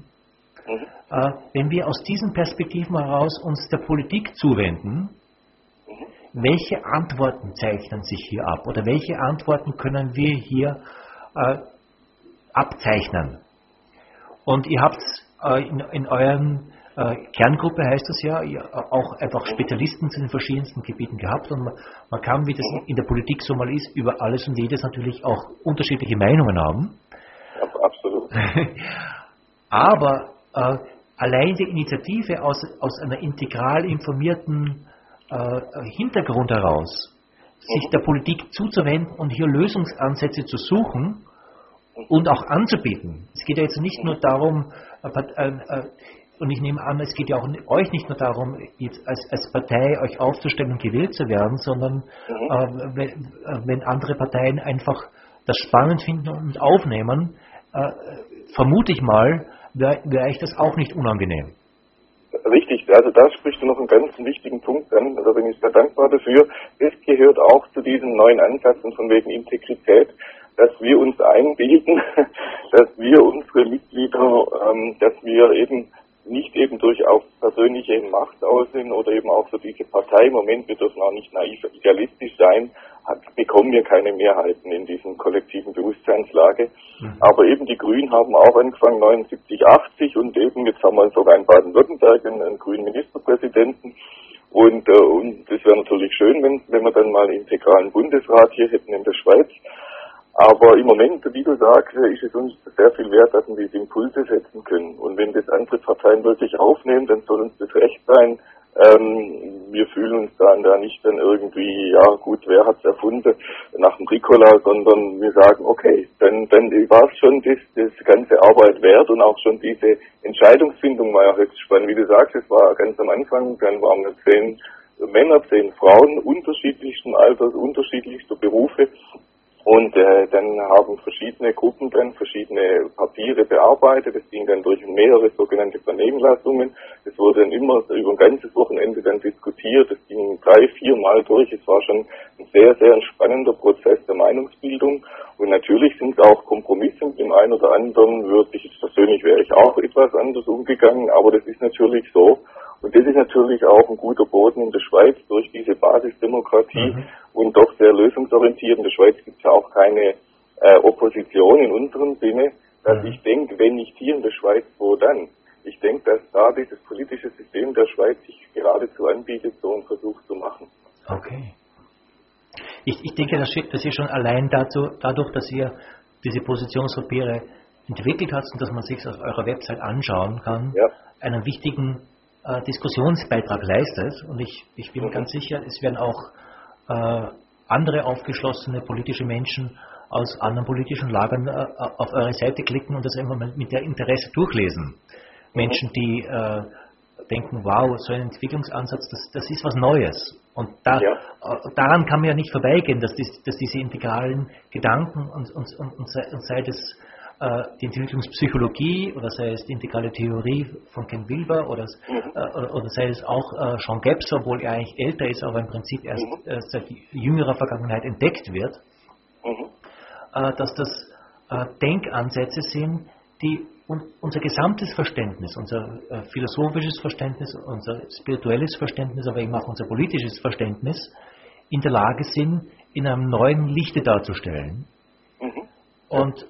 wenn wir aus diesen Perspektiven heraus uns der Politik zuwenden, welche Antworten zeichnen sich hier ab oder welche Antworten können wir hier abzeichnen? Und ihr habt in euren Kerngruppe, heißt das ja, auch einfach Spezialisten zu den verschiedensten Gebieten gehabt und man kann, wie das in der Politik so mal ist, über alles und jedes natürlich auch unterschiedliche Meinungen haben. Ja, absolut. Aber allein die Initiative aus einer integral informierten Hintergrund heraus, sich der Politik zuzuwenden und hier Lösungsansätze zu suchen und auch anzubieten. Es geht ja jetzt nicht nur darum, und ich nehme an, es geht ja auch euch nicht nur darum, jetzt als Partei euch aufzustellen und gewählt zu werden, sondern wenn andere Parteien einfach das spannend finden und aufnehmen, vermute ich mal, wäre euch das auch nicht unangenehm. Richtig, also da sprichst du noch einen ganz wichtigen Punkt an, da bin ich sehr dankbar dafür. Es gehört auch zu diesem neuen Ansatz und von wegen Integrität, dass wir uns einbilden, dass wir unsere Mitglieder, dass wir eben nicht eben durch auf persönliche Macht aus sind oder eben auch für diese Partei. Im Moment, wir dürfen auch nicht naiv idealistisch sein, bekommen wir keine Mehrheiten in diesem kollektiven Bewusstseinslage. Aber eben die Grünen haben auch angefangen 79, 80 und eben jetzt haben wir sogar in Baden-Württemberg einen grünen Ministerpräsidenten. Und das wäre natürlich schön, wenn wir dann mal einen integralen Bundesrat hier hätten in der Schweiz. Aber im Moment, wie du sagst, ist es uns sehr viel wert, dass wir diese Impulse setzen können. Und wenn das andere Parteien wirklich aufnehmen, dann soll uns das recht sein, Wir fühlen uns dann da nicht dann irgendwie, ja gut, wer hat's erfunden, nach dem Ricola, sondern wir sagen, okay, dann war es schon das ganze Arbeit wert und auch schon diese Entscheidungsfindung war ja höchst spannend. Wie du sagst, es war ganz am Anfang, dann waren wir 10 Männer, 10 Frauen, unterschiedlichsten Alters, unterschiedlichster Berufe. Und dann haben verschiedene Gruppen dann verschiedene Papiere bearbeitet. Es ging dann durch mehrere sogenannte Vernehmlassungen. Es wurde dann immer über ein ganzes Wochenende dann diskutiert. Es ging 3-4 Mal durch. Es war schon ein sehr, sehr spannender Prozess der Meinungsbildung. Und natürlich sind auch Kompromisse mit dem einen oder anderen. Persönlich wäre ich auch etwas anders umgegangen, aber das ist natürlich so. Und das ist natürlich auch ein guter Boden in der Schweiz durch diese Basisdemokratie und doch sehr lösungsorientiert. In der Schweiz gibt es ja auch keine Opposition in unserem Sinne, dass ich denke, wenn nicht hier in der Schweiz, wo dann? Ich denke, dass da dieses politische System der Schweiz sich geradezu anbietet, so einen Versuch zu machen. Okay. Ich denke, dass ihr schon allein dadurch, dass ihr diese Positionspapiere entwickelt habt und dass man sich auf eurer Website anschauen kann, einen wichtigen Diskussionsbeitrag leistet. Und ich bin ganz sicher, es werden auch andere aufgeschlossene politische Menschen aus anderen politischen Lagern auf eure Seite klicken und das immer mit der Interesse durchlesen. Menschen, die denken, wow, so ein Entwicklungsansatz, das ist was Neues. Und daran kann man ja nicht vorbeigehen, dass diese integralen Gedanken und sei es die Entwicklungspsychologie oder sei es die integrale Theorie von Ken Wilber oder sei es auch Jean Gebser, obwohl er eigentlich älter ist, aber im Prinzip erst seit jüngerer Vergangenheit entdeckt wird, dass das Denkansätze sind, die unser gesamtes Verständnis, unser philosophisches Verständnis, unser spirituelles Verständnis, aber eben auch unser politisches Verständnis in der Lage sind, in einem neuen Lichte darzustellen. Und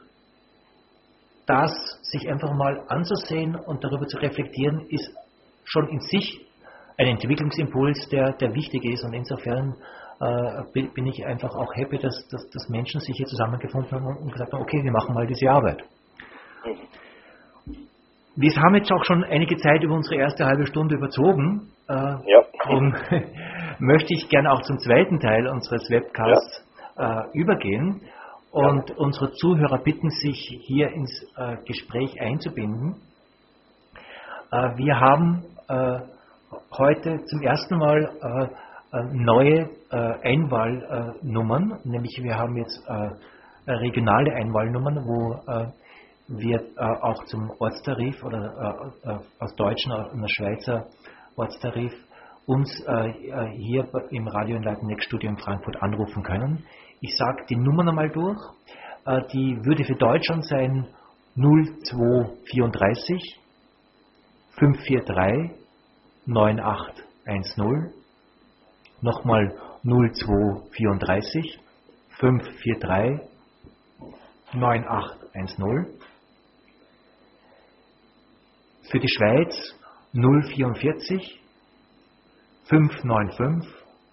das sich einfach mal anzusehen und darüber zu reflektieren, ist schon in sich ein Entwicklungsimpuls, der wichtig ist. Und insofern bin ich einfach auch happy, dass Menschen sich hier zusammengefunden haben und gesagt haben, okay, wir machen mal diese Arbeit. Wir haben jetzt auch schon einige Zeit über unsere erste halbe Stunde überzogen. Und möchte ich gerne auch zum zweiten Teil unseres Webcasts übergehen. Und unsere Zuhörer bitten, sich hier ins Gespräch einzubinden. Wir haben heute zum ersten Mal neue Einwahlnummern, nämlich wir haben jetzt regionale Einwahlnummern, wo wir auch zum Ortstarif oder aus deutschen und Schweizer Ortstarif uns hier im Radio Enlightenment Studio in Frankfurt anrufen können. Ich sage die Nummer einmal durch. Die würde für Deutschland sein 0234 543 9810. Nochmal 0234 543 9810. Für die Schweiz 044 595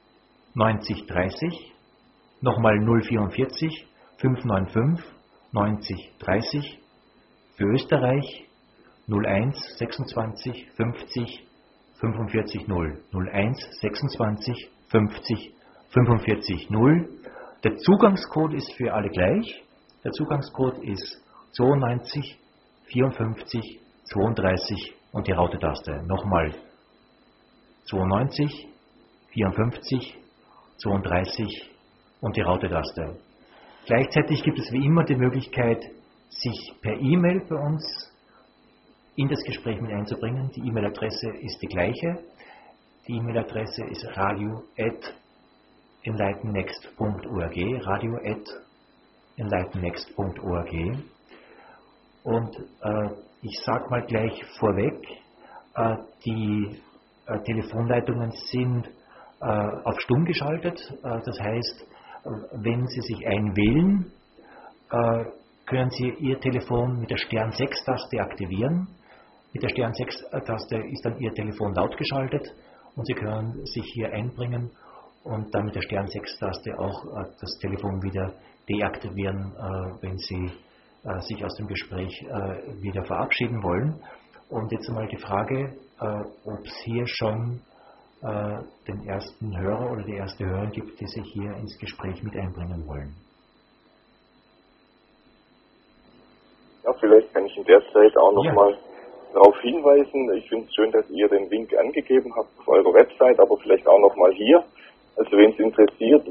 9030. Nochmal 044 595 9030. Für Österreich 01 26 50 45 0. 01 26 50 45 0. Der Zugangscode ist für alle gleich. Der Zugangscode ist 92 54 32 und die Raute-Taste. Nochmal 92 54 32 und die Raute-Taste. Gleichzeitig gibt es wie immer die Möglichkeit, sich per E-Mail bei uns in das Gespräch mit einzubringen. Die E-Mail-Adresse ist die gleiche. Die E-Mail-Adresse ist radio@enlightennext.org. radio@enlightennext.org. Und ich sage mal gleich vorweg, die Telefonleitungen sind auf stumm geschaltet. Das heißt, wenn Sie sich einwählen, können Sie Ihr Telefon mit der Stern-6-Taste aktivieren. Mit der Stern-6-Taste ist dann Ihr Telefon laut geschaltet und Sie können sich hier einbringen und dann mit der Stern-6-Taste auch das Telefon wieder deaktivieren, wenn Sie sich aus dem Gespräch wieder verabschieden wollen. Und jetzt einmal die Frage, ob es hier schon den ersten Hörer oder die erste Hörerin gibt, die sich hier ins Gespräch mit einbringen wollen. Ja, vielleicht kann ich in der Zeit auch nochmal darauf hinweisen. Ich finde es schön, dass ihr den Link angegeben habt auf eurer Website, aber vielleicht auch nochmal hier. Also wenn es interessiert,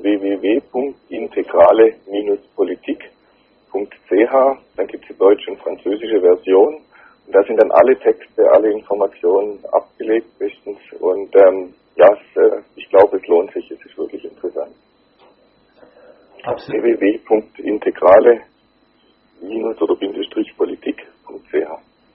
www.integrale-politik.ch, dann gibt es die deutsche und französische Version. Und da sind dann alle Texte, alle Informationen abgelegt bestens. Und ich glaube, es lohnt sich, es ist wirklich interessant. www.integrale-politik.ch.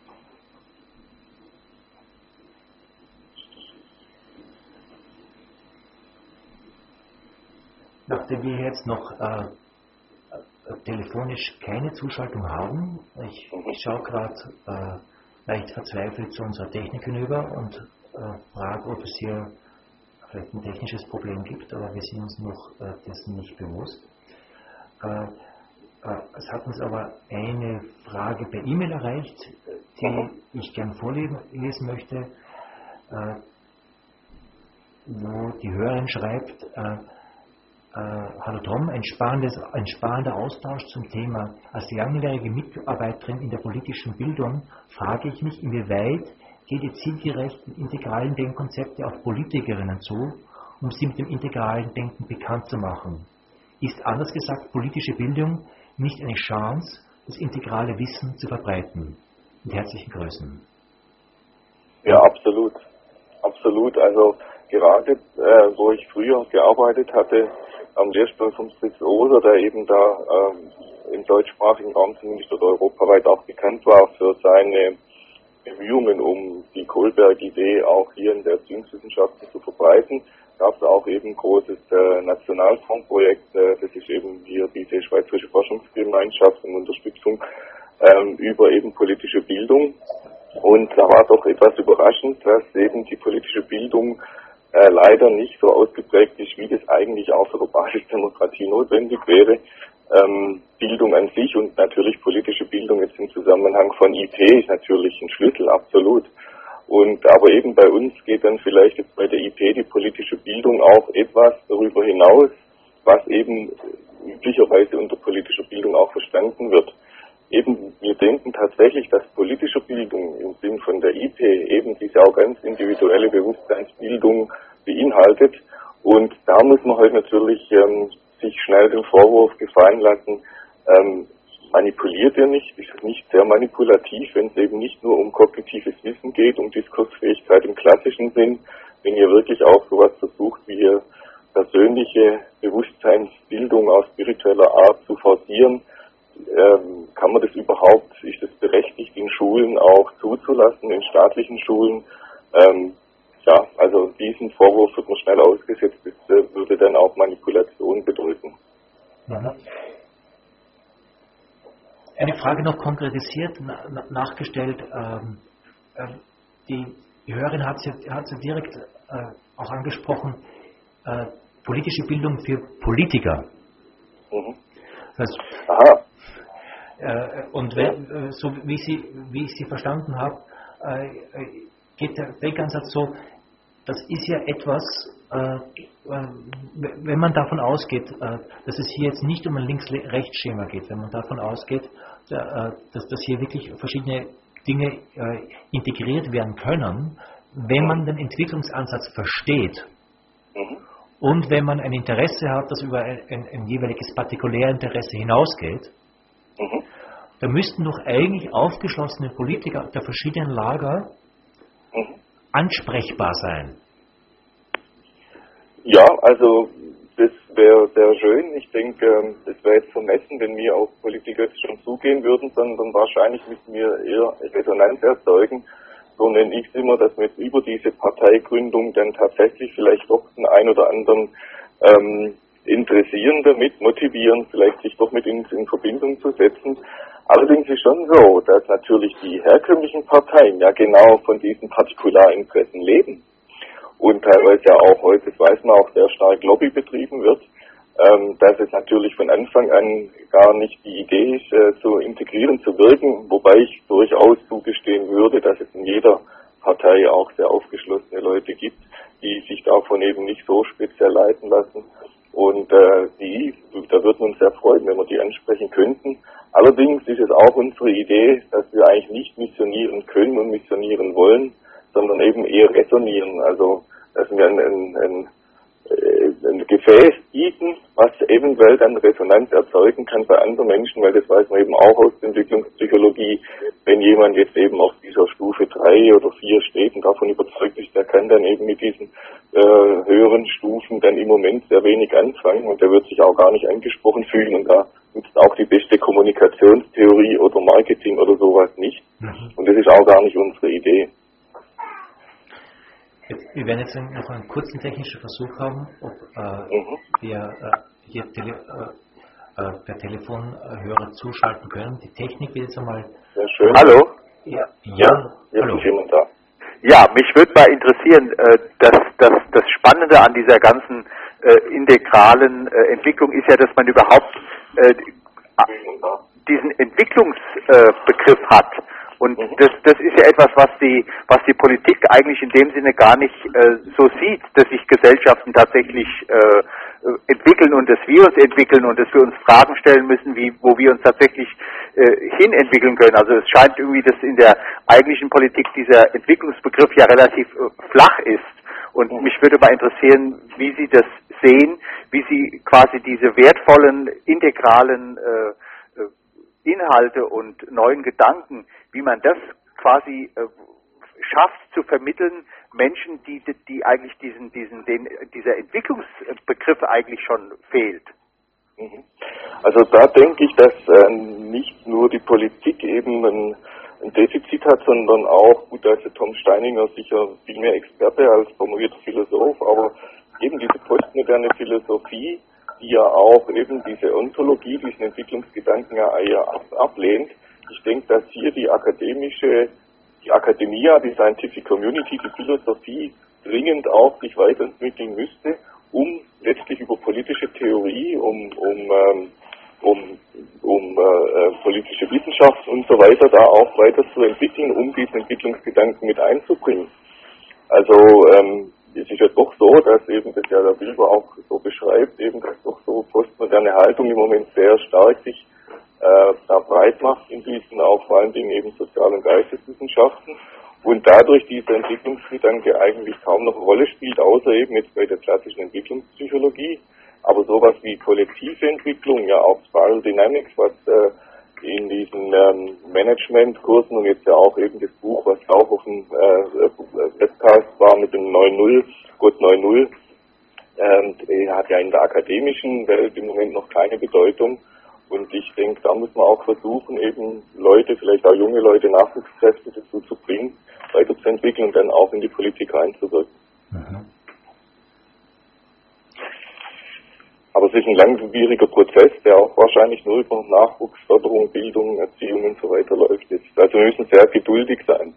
Nachdem wir jetzt noch telefonisch keine Zuschaltung haben, ich schaue gerade leicht verzweifelt zu unserer Technik hinüber und frage, ob es hier vielleicht ein technisches Problem gibt, aber wir sind uns noch dessen nicht bewusst. Es hat uns aber eine Frage per E-Mail erreicht, die ich gern vorlesen möchte, wo die Hörerin schreibt, hallo Tom, ein spannender Austausch zum Thema. Als langjährige Mitarbeiterin in der politischen Bildung frage ich mich, inwieweit geht die zielgerechten integralen Denkkonzepte auf Politikerinnen zu, um sie mit dem integralen Denken bekannt zu machen. Ist anders gesagt politische Bildung nicht eine Chance, das integrale Wissen zu verbreiten? Mit herzlichen Grüßen. Ja, absolut. Absolut. Also gerade wo ich früher gearbeitet hatte, am Lehrstuhl vom Fritz Oser, der eben da im deutschsprachigen Raum zumindest oder europaweit auch bekannt war für seine Bemühungen, um die Kohlberg-Idee auch hier in der Erziehungswissenschaften zu verbreiten, gab es auch eben ein großes Nationalfondsprojekt, das ist eben hier diese Schweizerische Forschungsgemeinschaft und Unterstützung über eben politische Bildung. Und da war doch etwas überraschend, dass eben die politische Bildung leider nicht so ausgeprägt ist, wie das eigentlich auch für eine Basisdemokratie notwendig wäre. Bildung an sich und natürlich politische Bildung jetzt im Zusammenhang von IT ist natürlich ein Schlüssel, absolut. Aber eben bei uns geht dann vielleicht jetzt bei der IT die politische Bildung auch etwas darüber hinaus, was eben üblicherweise unter politischer Bildung auch verstanden wird. Eben, wir denken tatsächlich, dass politische Bildung im Sinn von der IP eben diese auch ganz individuelle Bewusstseinsbildung beinhaltet. Und da muss man halt natürlich sich schnell den Vorwurf gefallen lassen, manipuliert ihr nicht, ist nicht sehr manipulativ, wenn es eben nicht nur um kognitives Wissen geht, um Diskursfähigkeit im klassischen Sinn, wenn ihr wirklich auch sowas versucht, wie ihr persönliche Bewusstseinsbildung aus spiritueller Art zu forcieren, kann man das überhaupt, ist es berechtigt in Schulen auch zuzulassen, in staatlichen Schulen? Also diesen Vorwurf wird man schnell ausgesetzt, das würde dann auch Manipulation bedeuten. Mhm. Eine Frage noch konkretisiert, nachgestellt. Die Hörerin hat sie direkt auch angesprochen, politische Bildung für Politiker. Mhm. Das heißt, und so wie ich sie verstanden habe, geht der Denkansatz so, das ist ja etwas, wenn man davon ausgeht, dass es hier jetzt nicht um ein Links-Rechts-Schema geht, wenn man davon ausgeht, dass hier wirklich verschiedene Dinge integriert werden können, wenn man den Entwicklungsansatz versteht und wenn man ein Interesse hat, das über ein jeweiliges Partikulärinteresse hinausgeht, da müssten doch eigentlich aufgeschlossene Politiker der verschiedenen Lager ansprechbar sein. Ja, also das wäre sehr schön. Ich denke, das wäre jetzt vermessen, wenn wir auf Politiker jetzt schon zugehen würden, sondern wahrscheinlich müssen wir eher Resonanz erzeugen. So nenne ich es immer, dass wir jetzt über diese Parteigründung dann tatsächlich vielleicht doch den einen oder anderen interessieren damit, motivieren, vielleicht sich doch mit uns in Verbindung zu setzen. Allerdings ist schon so, dass natürlich die herkömmlichen Parteien ja genau von diesen Partikularinteressen leben und teilweise ja auch heute, das weiß man, auch sehr stark Lobby betrieben wird, dass es natürlich von Anfang an gar nicht die Idee ist, zu integrieren, zu wirken, wobei ich durchaus zugestehen würde, dass es in jeder Partei auch sehr aufgeschlossene Leute gibt, die sich davon eben nicht so speziell leiten lassen. Und da würden wir uns sehr freuen, wenn wir die ansprechen könnten. Allerdings ist es auch unsere Idee, dass wir eigentlich nicht missionieren können und missionieren wollen, sondern eben eher resonieren. Also, dass wir ein Gefäß bieten, was eventuell dann Resonanz erzeugen kann bei anderen Menschen, weil das weiß man eben auch aus der Entwicklungspsychologie. Wenn jemand jetzt eben auf dieser Stufe 3 oder 4 steht und davon überzeugt ist, der kann dann eben mit diesen höheren Stufen dann im Moment sehr wenig anfangen und der wird sich auch gar nicht angesprochen fühlen und da nutzt auch die beste Kommunikationstheorie oder Marketing oder sowas nicht. Und das ist auch gar nicht unsere Idee. Wir werden jetzt noch einen kurzen technischen Versuch haben, ob wir hier per Telefon Hörer zuschalten können. Die Technik wird jetzt einmal... Sehr schön. Hallo? Ja, jetzt ist jemand da. Ja, mich würde mal interessieren, das Spannende an dieser ganzen integralen Entwicklung ist ja, dass man überhaupt diesen Entwicklungsbegriff hat. Und das ist ja etwas, was die Politik eigentlich in dem Sinne gar nicht so sieht, dass sich Gesellschaften tatsächlich entwickeln und dass wir uns entwickeln und dass wir uns Fragen stellen müssen, wo wir uns tatsächlich hin entwickeln können. Also es scheint irgendwie, dass in der eigentlichen Politik dieser Entwicklungsbegriff ja relativ flach ist. Und mich würde mal interessieren, wie Sie das sehen, wie Sie quasi diese wertvollen, integralen Inhalte und neuen Gedanken, wie man das quasi schafft zu vermitteln, Menschen, die eigentlich dieser Entwicklungsbegriff eigentlich schon fehlt. Also da denke ich, dass nicht nur die Politik eben ein Defizit hat, sondern auch, gut, da ist Tom Steininger sicher viel mehr Experte als promovierter Philosoph, aber eben diese postmoderne Philosophie, die ja auch eben diese Ontologie, diesen Entwicklungsgedanken ja eher ablehnt. Ich denke, dass hier die Academia, die Scientific Community, die Philosophie dringend auch sich weiterentwickeln müsste, um letztlich über politische Theorie, um politische Wissenschaft und so weiter da auch weiter zu entwickeln, um diesen Entwicklungsgedanken mit einzubringen. Also es ist ja doch so, dass eben das ja der Wilber auch so beschreibt, eben dass doch so postmoderne Haltung im Moment sehr stark sich da breit macht in diesen auch vor allen Dingen eben Sozial- und Geisteswissenschaften und dadurch dieser Entwicklungsgedanke eigentlich kaum noch eine Rolle spielt, außer eben jetzt bei der klassischen Entwicklungspsychologie. Aber sowas wie kollektive Entwicklung, ja auch Spiral Dynamics, was in diesen Managementkursen und jetzt ja auch eben das Buch, was auch auf dem Webcast war mit dem 9.0, Gott 9.0, hat ja in der akademischen Welt im Moment noch keine Bedeutung. Und ich denke, da muss man auch versuchen, eben Leute, vielleicht auch junge Leute, Nachwuchskräfte dazu zu bringen, weiterzuentwickeln und dann auch in die Politik einzuwirken. Aber es ist ein langwieriger Prozess, der auch wahrscheinlich nur über Nachwuchsförderung, Bildung, Erziehung und so weiter läuft. Also wir müssen sehr geduldig sein.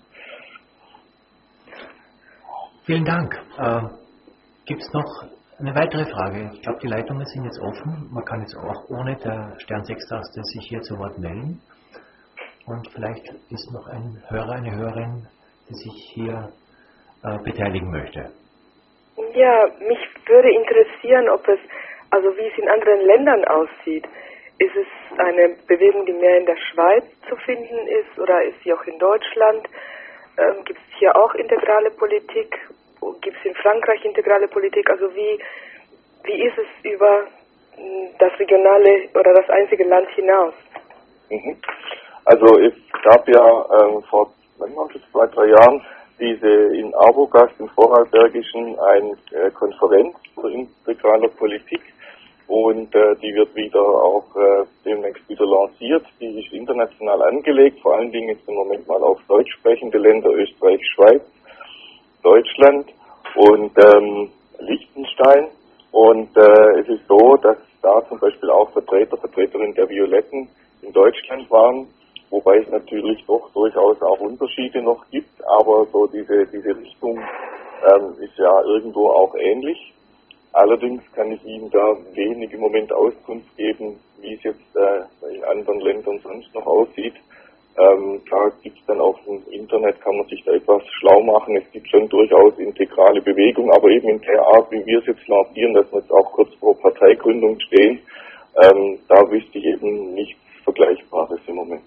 Vielen Dank. Gibt es noch eine weitere Frage? Ich glaube, die Leitungen sind jetzt offen. Man kann jetzt auch ohne der Stern-6-Taste sich hier zu Wort melden. Und vielleicht ist noch ein Hörer, eine Hörerin, die sich hier beteiligen möchte. Ja, mich würde interessieren, wie es in anderen Ländern aussieht. Ist es eine Bewegung, die mehr in der Schweiz zu finden ist oder ist sie auch in Deutschland? Gibt es hier auch integrale Politik? Gibt es in Frankreich integrale Politik? Also wie ist es über das regionale oder das einzige Land hinaus? Also es gab ja vor 2-3 Jahren in Arbogast im Vorarlbergischen eine Konferenz zur integraler Politik und die wird wieder auch demnächst wieder lanciert. Die ist international angelegt, vor allen Dingen jetzt im Moment mal auf deutsch sprechende Länder, Österreich, Schweiz, Deutschland und Liechtenstein. Und es ist so, dass da zum Beispiel auch Vertreterinnen der Violetten in Deutschland waren, wobei es natürlich doch durchaus auch Unterschiede noch gibt, aber so diese Richtung ist ja irgendwo auch ähnlich. Allerdings kann ich Ihnen da wenig im Moment Auskunft geben, wie es jetzt in anderen Ländern sonst noch aussieht. Da gibt es dann auf dem Internet, kann man sich da etwas schlau machen. Es gibt schon durchaus integrale Bewegungen, aber eben in der Art, wie wir es jetzt lancieren, dass wir jetzt auch kurz vor Parteigründung stehen, da wüsste ich eben nichts Vergleichbares im Moment.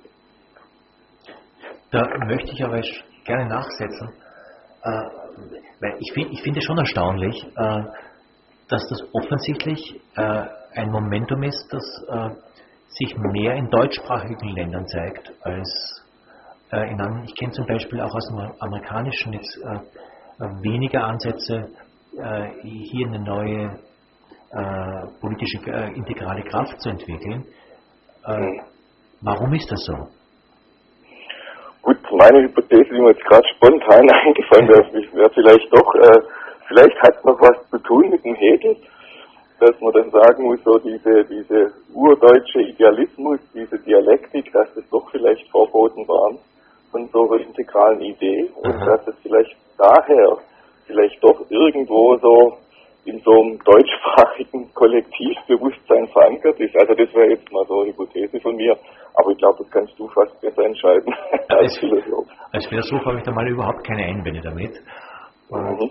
Da möchte ich aber gerne nachsetzen, weil ich finde es schon erstaunlich, dass das offensichtlich ein Momentum ist, das sich mehr in deutschsprachigen Ländern zeigt als in anderen. Ich kenne zum Beispiel auch aus dem amerikanischen jetzt weniger Ansätze, hier eine neue politische integrale Kraft zu entwickeln. Warum ist das so? Gut, meine Hypothese, die mir jetzt gerade spontan eingefallen wäre vielleicht doch, vielleicht hat noch was zu tun mit dem Hegel, dass man dann sagen muss, so diese urdeutsche Idealismus, diese Dialektik, dass das doch vielleicht Vorboten waren von so einer integralen Idee und dass es vielleicht daher vielleicht doch irgendwo so in so einem deutschsprachigen Kollektivbewusstsein verankert ist. Also das wäre jetzt mal so eine Hypothese von mir, aber ich glaube, das kannst du fast besser entscheiden als Philosoph. Als Philosoph habe ich da mal überhaupt keine Einwände damit. Und,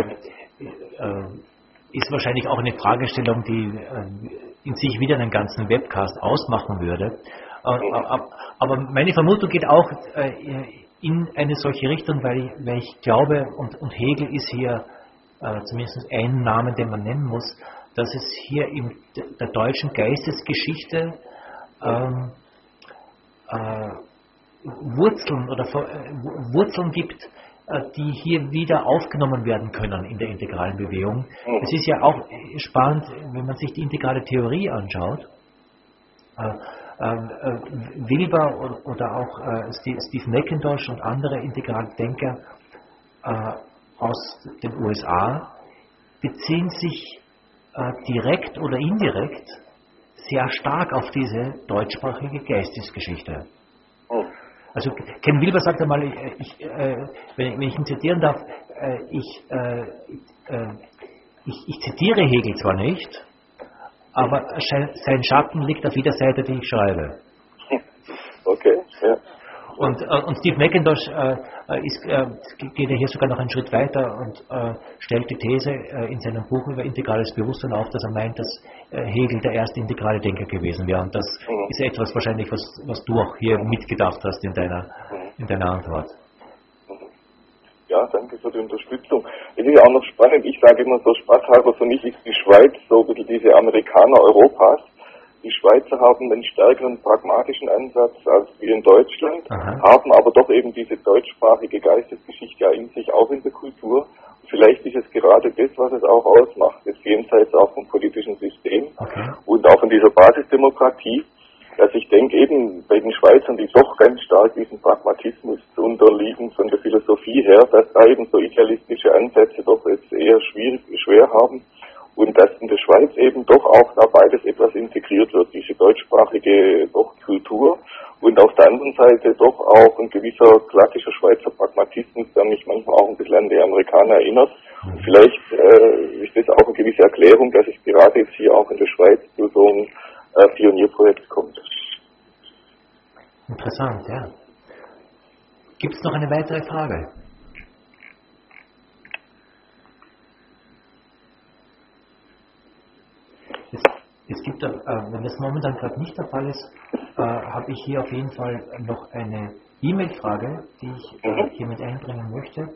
ist wahrscheinlich auch eine Fragestellung, die in sich wieder einen ganzen Webcast ausmachen würde. Aber meine Vermutung geht auch in eine solche Richtung, weil ich glaube, und Hegel ist hier zumindest ein Name, den man nennen muss, dass es hier in der deutschen Geistesgeschichte Wurzeln gibt, die hier wieder aufgenommen werden können in der integralen Bewegung. Es ist ja auch spannend, wenn man sich die integrale Theorie anschaut. Wilber oder auch Steve McIntosh und andere integrale Denker aus den USA beziehen sich direkt oder indirekt sehr stark auf diese deutschsprachige Geistesgeschichte. Also Ken Wilber sagt einmal, wenn ich ihn zitieren darf, ich zitiere Hegel zwar nicht, aber sein Schatten liegt auf jeder Seite, die ich schreibe. Okay, ja. Und Steve McIntosh geht ja hier sogar noch einen Schritt weiter und stellt die These in seinem Buch über integrales Bewusstsein auf, dass er meint, dass Hegel der erste integrale Denker gewesen wäre. Und das ist etwas wahrscheinlich, was du auch hier mitgedacht hast in deiner Antwort. Ja, danke für die Unterstützung. Es ist ja auch noch spannend, ich sage immer so spaßhalber, für mich ist die Schweiz so ein bisschen diese Amerikaner Europas. Die Schweizer haben einen stärkeren pragmatischen Ansatz als wir in Deutschland, haben aber doch eben diese deutschsprachige Geistesgeschichte ja in sich, auch in der Kultur. Und vielleicht ist es gerade das, was es auch ausmacht, das jenseits auch vom politischen System und auch in dieser Basisdemokratie, dass ich denke, eben bei den Schweizern, die doch ganz stark diesem Pragmatismus unterliegen von der Philosophie her, dass da eben so idealistische Ansätze doch jetzt eher schwer haben. Und dass in der Schweiz eben doch auch da beides etwas integriert wird, diese deutschsprachige doch Kultur und auf der anderen Seite doch auch ein gewisser klassischer Schweizer Pragmatismus, der mich manchmal auch ein bisschen an die Amerikaner erinnert. Und vielleicht ist das auch eine gewisse Erklärung, dass es gerade jetzt hier auch in der Schweiz zu so einem Pionierprojekt kommt. Interessant, ja. Gibt es noch eine weitere Frage? Es gibt, wenn das momentan gerade nicht der Fall ist, habe ich hier auf jeden Fall noch eine E-Mail-Frage, die ich hier mit einbringen möchte,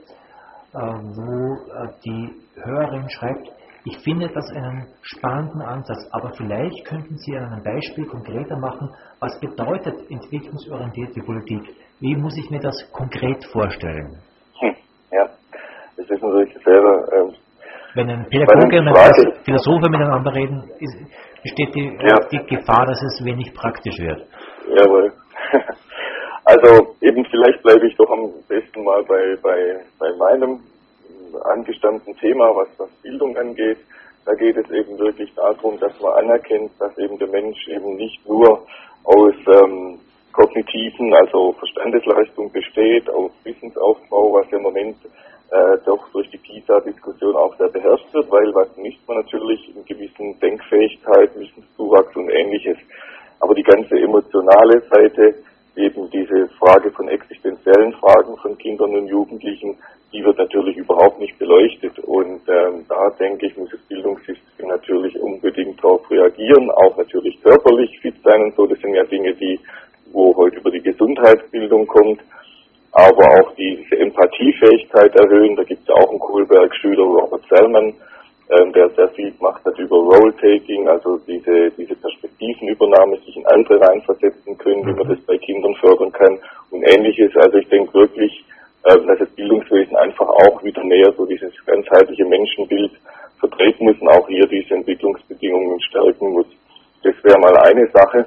wo die Hörerin schreibt, ich finde das einen spannenden Ansatz, aber vielleicht könnten Sie an einem Beispiel konkreter machen, was bedeutet entwicklungsorientierte Politik? Wie muss ich mir das konkret vorstellen? Ja, das ist natürlich sehr... Wenn ein Pädagoge und ein Philosophe miteinander reden, besteht die Gefahr, dass es wenig praktisch wird. Jawohl. Also eben vielleicht bleibe ich doch am besten mal bei meinem angestammten Thema, was Bildung angeht. Da geht es eben wirklich darum, dass man anerkennt, dass eben der Mensch eben nicht nur aus kognitiven, also Verstandesleistung besteht, aus Wissensaufbau, was im Moment doch durch die PISA-Diskussion auch sehr beherrscht wird, weil was misst man natürlich in gewissen Denkfähigkeit, Wissenszuwachs und Ähnliches. Aber die ganze emotionale Seite, eben diese Frage von existenziellen Fragen von Kindern und Jugendlichen, die wird natürlich überhaupt nicht beleuchtet. Und da denke ich, muss das Bildungssystem natürlich unbedingt darauf reagieren, auch natürlich körperlich fit sein und so. Das sind ja Dinge, wo heute über die Gesundheitsbildung kommt, aber auch diese Empathiefähigkeit erhöhen. Da gibt es ja auch einen Kohlberg-Schüler, Robert Selman, der sehr viel gemacht hat über Role-Taking, also diese Perspektivenübernahme, sich in andere reinversetzen können, wie man das bei Kindern fördern kann und Ähnliches. Also ich denke wirklich, dass das Bildungswesen einfach auch wieder mehr so dieses ganzheitliche Menschenbild vertreten muss und auch hier diese Entwicklungsbedingungen stärken muss. Das wäre mal eine Sache.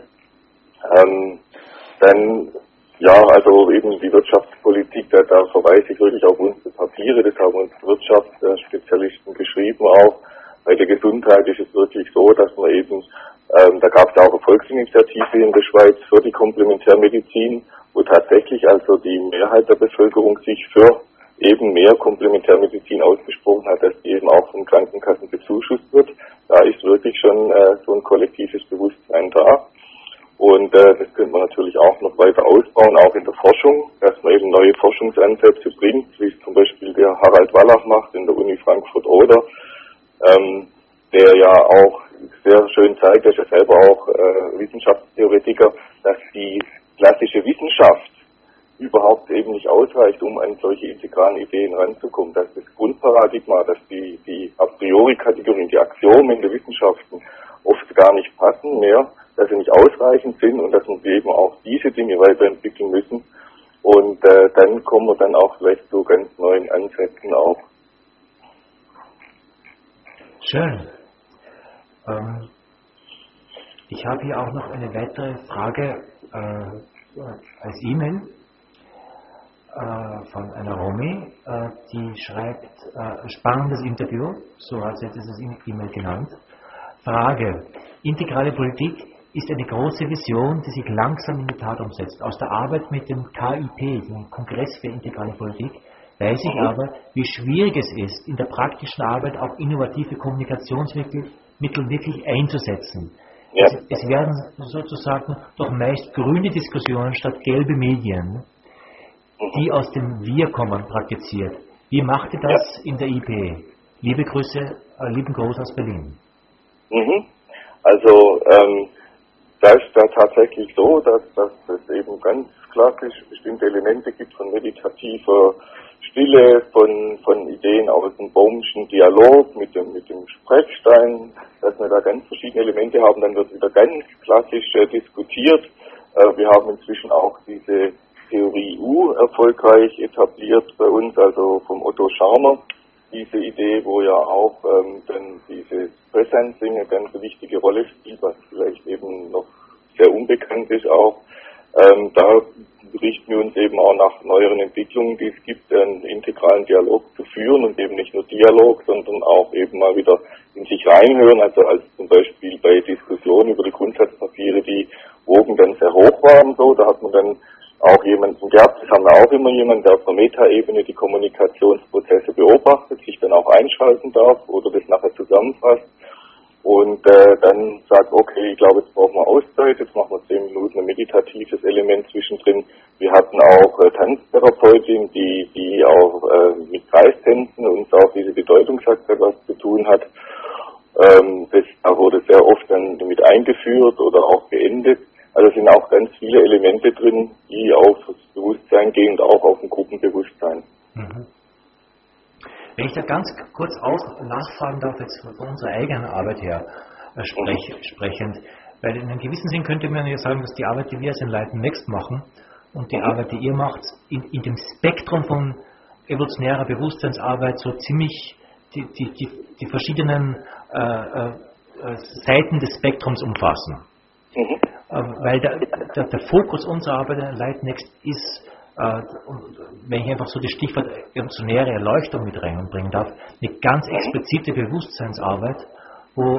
Dann, ja, also eben die Wirtschaftspolitik, da verweise ich wirklich auf unsere Papiere, das haben unsere Wirtschaftsspezialisten geschrieben auch. Bei der Gesundheit ist es wirklich so, dass man eben, da gab es auch eine Volksinitiative in der Schweiz für die Komplementärmedizin, wo tatsächlich also die Mehrheit der Bevölkerung sich für eben mehr Komplementärmedizin ausgesprochen hat, dass die eben auch von Krankenkassen bezuschusst wird. Da ist wirklich schon so ein kollektives Bewusstsein da. Und das könnte man natürlich auch noch weiter ausbauen, auch in der Forschung, dass man eben neue Forschungsansätze bringt, wie es zum Beispiel der Harald Wallach macht in der Uni Frankfurt-Oder, der ja auch sehr schön zeigt, er ist ja selber auch Wissenschaftstheoretiker, dass die klassische Wissenschaft überhaupt eben nicht ausreicht, um an solche integralen Ideen ranzukommen. Dass das Grundparadigma, dass die a priori Kategorien, die Axiome in der Wissenschaften oft gar nicht passen mehr, dass sie nicht ausreichend sind und dass wir eben auch diese Dinge weiterentwickeln müssen. Und dann kommen wir dann auch vielleicht zu ganz neuen Ansätzen auch. Schön. Ich habe hier auch noch eine weitere Frage als E-Mail von einer Romi, die schreibt, spannendes Interview, so hat sie dieses E-Mail genannt. Frage, integrale Politik ist eine große Vision, die sich langsam in die Tat umsetzt. Aus der Arbeit mit dem KIP, dem Kongress für integrale Politik, weiß ich aber, wie schwierig es ist, in der praktischen Arbeit auch innovative Kommunikationsmittel wirklich einzusetzen. Ja. Es werden sozusagen doch meist grüne Diskussionen statt gelbe Medien, die aus dem Wir kommen, praktiziert. Wie macht ihr das in der IP? Liebe Grüße, lieben Gruß aus Berlin. Also, da ist da tatsächlich so, dass es eben ganz klassisch bestimmte Elemente gibt von meditativer Stille, von Ideen aus dem Bohmschen Dialog mit dem Sprechstein, dass wir da ganz verschiedene Elemente haben, dann wird wieder ganz klassisch diskutiert. Wir haben inzwischen auch diese Theorie U erfolgreich etabliert bei uns, also vom Otto Scharmer, diese Idee, wo ja auch dann dieses Presencing eine ganz wichtige Rolle spielt, was vielleicht eben noch sehr unbekannt ist auch. Da richten wir uns eben auch nach neueren Entwicklungen, die es gibt, einen integralen Dialog zu führen und eben nicht nur Dialog, sondern auch eben mal wieder in sich reinhören, also als zum Beispiel bei Diskussionen über die Grundsatzpapiere, die Wogen dann sehr hoch waren, so, da hat man dann auch jemanden gehabt, das haben wir auch immer jemanden, der auf der Metaebene die Kommunikationsprozesse beobachtet, sich dann auch einschalten darf oder das nachher zusammenfasst und dann sagt, okay, ich glaube, jetzt brauchen wir Auszeit, jetzt machen wir 10 Minuten ein meditatives Element zwischendrin. Wir hatten auch Tanztherapeutin, die auch mit Kreistänzen uns auch diese Bedeutungsachse was zu tun hat. Da wurde sehr oft dann damit eingeführt oder auch beendet. Also sind auch ganz viele Elemente drin, die auf das Bewusstsein gehen und auch auf ein Gruppenbewusstsein. Wenn ich da ganz kurz nachfragen darf, jetzt von unserer eigenen Arbeit her sprechend, weil in einem gewissen Sinn könnte man ja sagen, dass die Arbeit, die wir als Enlightened Next machen und die Arbeit, die ihr macht, in dem Spektrum von evolutionärer Bewusstseinsarbeit so ziemlich die verschiedenen Seiten des Spektrums umfassen. Weil der Fokus unserer Arbeit in Enlightened Next ist, wenn ich einfach so das Stichwort evolutionäre Erleuchtung mit reinbringen darf, eine ganz explizite Bewusstseinsarbeit, wo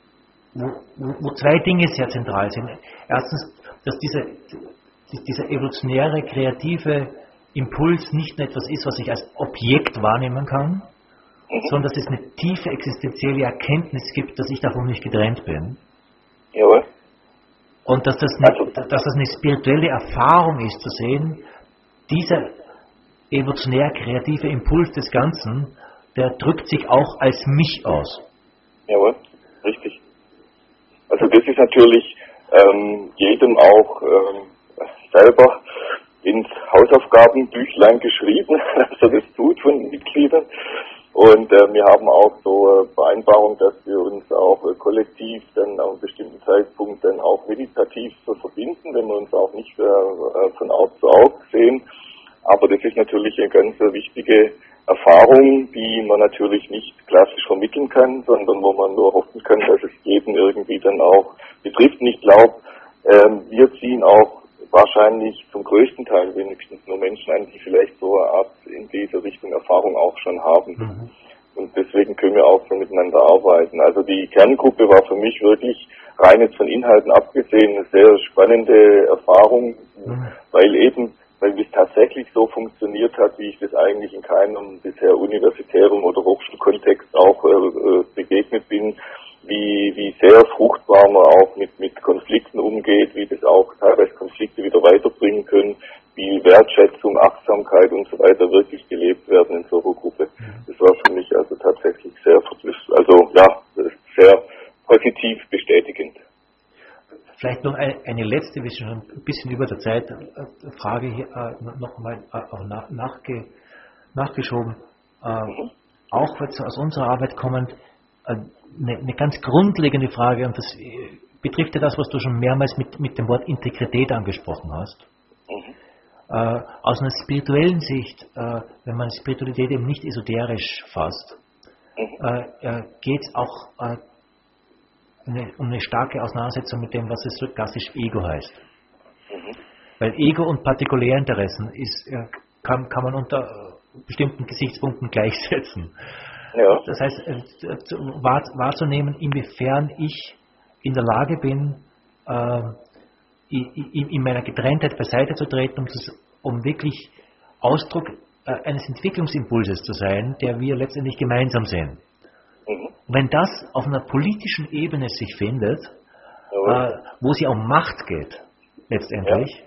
2 Dinge sehr zentral sind. Erstens, dass dieser evolutionäre, kreative Impuls nicht nur etwas ist, was ich als Objekt wahrnehmen kann, sondern dass es eine tiefe existenzielle Erkenntnis gibt, dass ich davon nicht getrennt bin. Jawohl. Und dass das eine spirituelle Erfahrung ist, zu sehen, dieser evolutionär kreative Impuls des Ganzen, der drückt sich auch als mich aus. Jawohl, richtig. Also das ist natürlich jedem auch selber ins Hausaufgabenbüchlein geschrieben, dass er das tut von den Mitgliedern. Und wir haben auch so Vereinbarung, dass wir uns auch kollektiv dann auf einem bestimmten Zeitpunkt dann auch meditativ so verbinden, wenn wir uns auch nicht von Auge zu Auge sehen. Aber das ist natürlich eine ganz wichtige Erfahrung, die man natürlich nicht klassisch vermitteln kann, sondern wo man nur hoffen kann, dass es jeden irgendwie dann auch betrifft. Und ich glaube, wir ziehen auch wahrscheinlich zum größten Teil wenigstens nur Menschen an, die vielleicht so eine Art in dieser Richtung Erfahrung auch schon haben. Mhm. Und deswegen können wir auch so miteinander arbeiten. Also die Kerngruppe war für mich wirklich rein jetzt von Inhalten abgesehen eine sehr spannende Erfahrung, weil es tatsächlich so funktioniert hat, wie ich das eigentlich in keinem bisher universitären oder Hochschulkontext auch begegnet bin, wie sehr fruchtbar man auch mit Konflikten umgeht, wie das auch teilweise Konflikte wieder weiterbringen können, wie Wertschätzung, Achtsamkeit und so weiter wirklich gelebt werden in so einer Gruppe. Das war für mich also tatsächlich sehr sehr positiv bestätigend. Vielleicht noch eine letzte, wir sind schon ein bisschen über der Zeit, Frage hier nochmal nachgeschoben. Auch aus unserer Arbeit kommend, eine ganz grundlegende Frage, und das betrifft ja das, was du schon mehrmals mit dem Wort Integrität angesprochen hast. Aus einer spirituellen Sicht, wenn man Spiritualität eben nicht esoterisch fasst, geht es auch um eine starke Auseinandersetzung mit dem, was es so klassisch Ego heißt. Weil Ego und Partikularinteressen kann man unter bestimmten Gesichtspunkten gleichsetzen. Ja. Das heißt, wahrzunehmen, inwiefern ich in der Lage bin, in meiner Getrenntheit beiseite zu treten, um wirklich Ausdruck eines Entwicklungsimpulses zu sein, der wir letztendlich gemeinsam sehen. Wenn das auf einer politischen Ebene sich findet, wo es ja um Macht geht, letztendlich,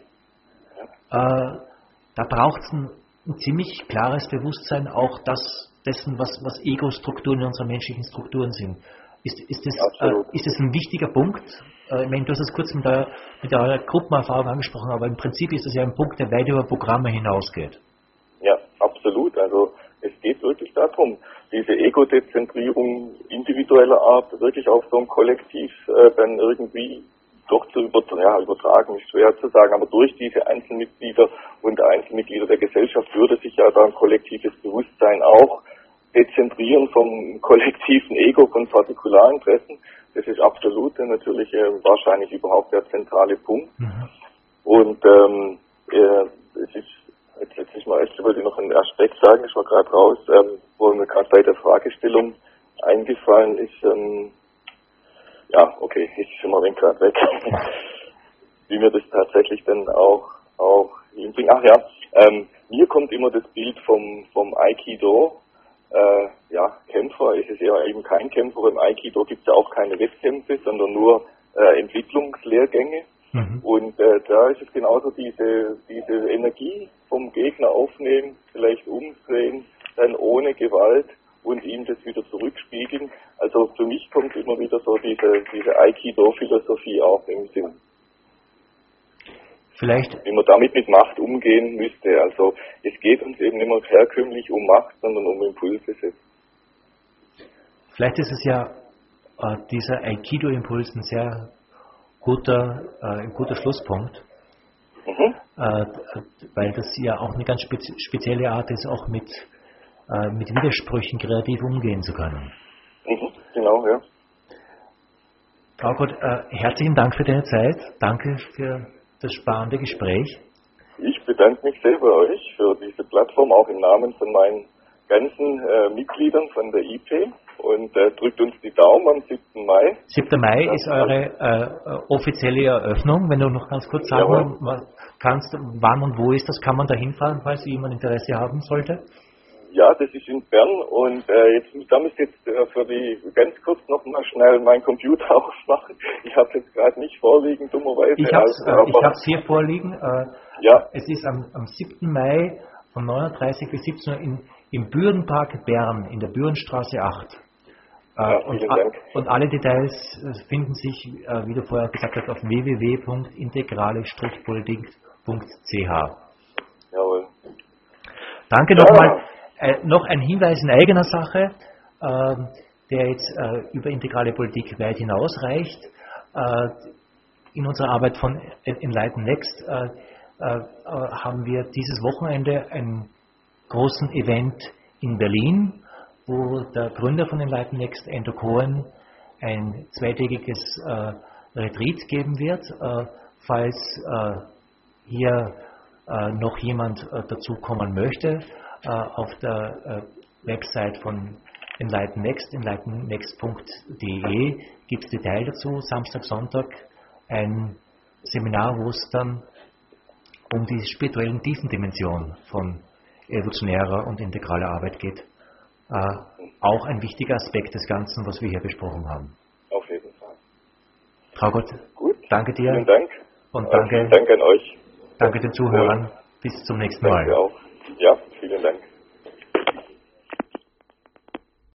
da braucht es ein ziemlich klares Bewusstsein auch dessen, was Ego-Strukturen in unseren menschlichen Strukturen sind. Ist das ein wichtiger Punkt? Ich meine, du hast es kurz mit der Gruppenerfahrung angesprochen, aber im Prinzip ist das ja ein Punkt, der weit über Programme hinausgeht. Ja, absolut. Also es geht wirklich darum, diese Ego-Dezentrierung individueller Art wirklich auf so ein Kollektiv dann irgendwie doch zu übertragen, ist schwer zu sagen, aber durch diese Einzelmitglieder und Einzelmitglieder der Gesellschaft würde sich ja da ein kollektives Bewusstsein auch dezentrieren vom kollektiven Ego, von Partikularinteressen. Das ist absolut natürlich wahrscheinlich überhaupt der zentrale Punkt. Und es ist jetzt wollte ich noch einen Aspekt sagen, ich war gerade raus, wo mir gerade bei der Fragestellung eingefallen ist, jetzt sind wir gerade weg, wie wir das tatsächlich dann auch hinbringen. Mir kommt immer das Bild vom Aikido, Kämpfer, es ist ja eben kein Kämpfer, im Aikido gibt es ja auch keine Wettkämpfe, sondern nur Entwicklungslehrgänge. Und da ist es genauso diese Energie vom Gegner aufnehmen, vielleicht umdrehen, dann ohne Gewalt und ihm das wieder zurückspiegeln. Also für mich kommt immer wieder so diese Aikido-Philosophie auch im Sinn. Vielleicht. Wie man damit mit Macht umgehen müsste. Also es geht uns eben nicht mehr herkömmlich um Macht, sondern um Impulse. Vielleicht ist es ja dieser Aikido-Impuls ein sehr guter Schlusspunkt, weil das ja auch eine ganz spezielle Art ist, auch mit Widersprüchen kreativ umgehen zu können. Genau, ja. Traugott, herzlichen Dank für deine Zeit. Danke für das spannende Gespräch. Ich bedanke mich sehr bei euch für diese Plattform, auch im Namen von meinen ganzen Mitgliedern von der IP, und drückt uns die Daumen am 7. Mai. 7. Mai ist eure offizielle Eröffnung. Wenn du noch ganz kurz sagen kannst, wann und wo ist das, kann man da hinfahren, falls jemand Interesse haben sollte? Ja, das ist in Bern und da müsste jetzt für die ganz kurz noch mal schnell meinen Computer aufmachen. Ich habe jetzt gerade nicht vorliegen, dummerweise. Ich habe es hier vorliegen. Ja. Es ist am 7. Mai von 9:30 bis 17 Uhr im Bürenpark Bern, in der Bürenstraße 8. Und alle Details finden sich, wie du vorher gesagt hast, auf www.integrale-politik.ch. Jawohl. Danke nochmal. Noch ein Hinweis in eigener Sache, der jetzt über integrale Politik weit hinausreicht. In unserer Arbeit von Enlighten Next haben wir dieses Wochenende einen großen Event in Berlin, wo der Gründer von Enlighten Next, Endo Cohen, ein zweitägiges Retreat geben wird. Falls hier noch jemand dazukommen möchte, auf der Website von Enlighten Next, enlightennext.de, gibt es Details dazu. Samstag, Sonntag ein Seminar, wo es dann um die spirituellen Tiefendimension von evolutionärer und integraler Arbeit geht. Auch ein wichtiger Aspekt des Ganzen, was wir hier besprochen haben. Auf jeden Fall. Traugott, gut. Danke dir. Vielen Dank. Und danke, vielen Dank an euch. Danke den Zuhörern. Bis zum nächsten Mal. Danke auch.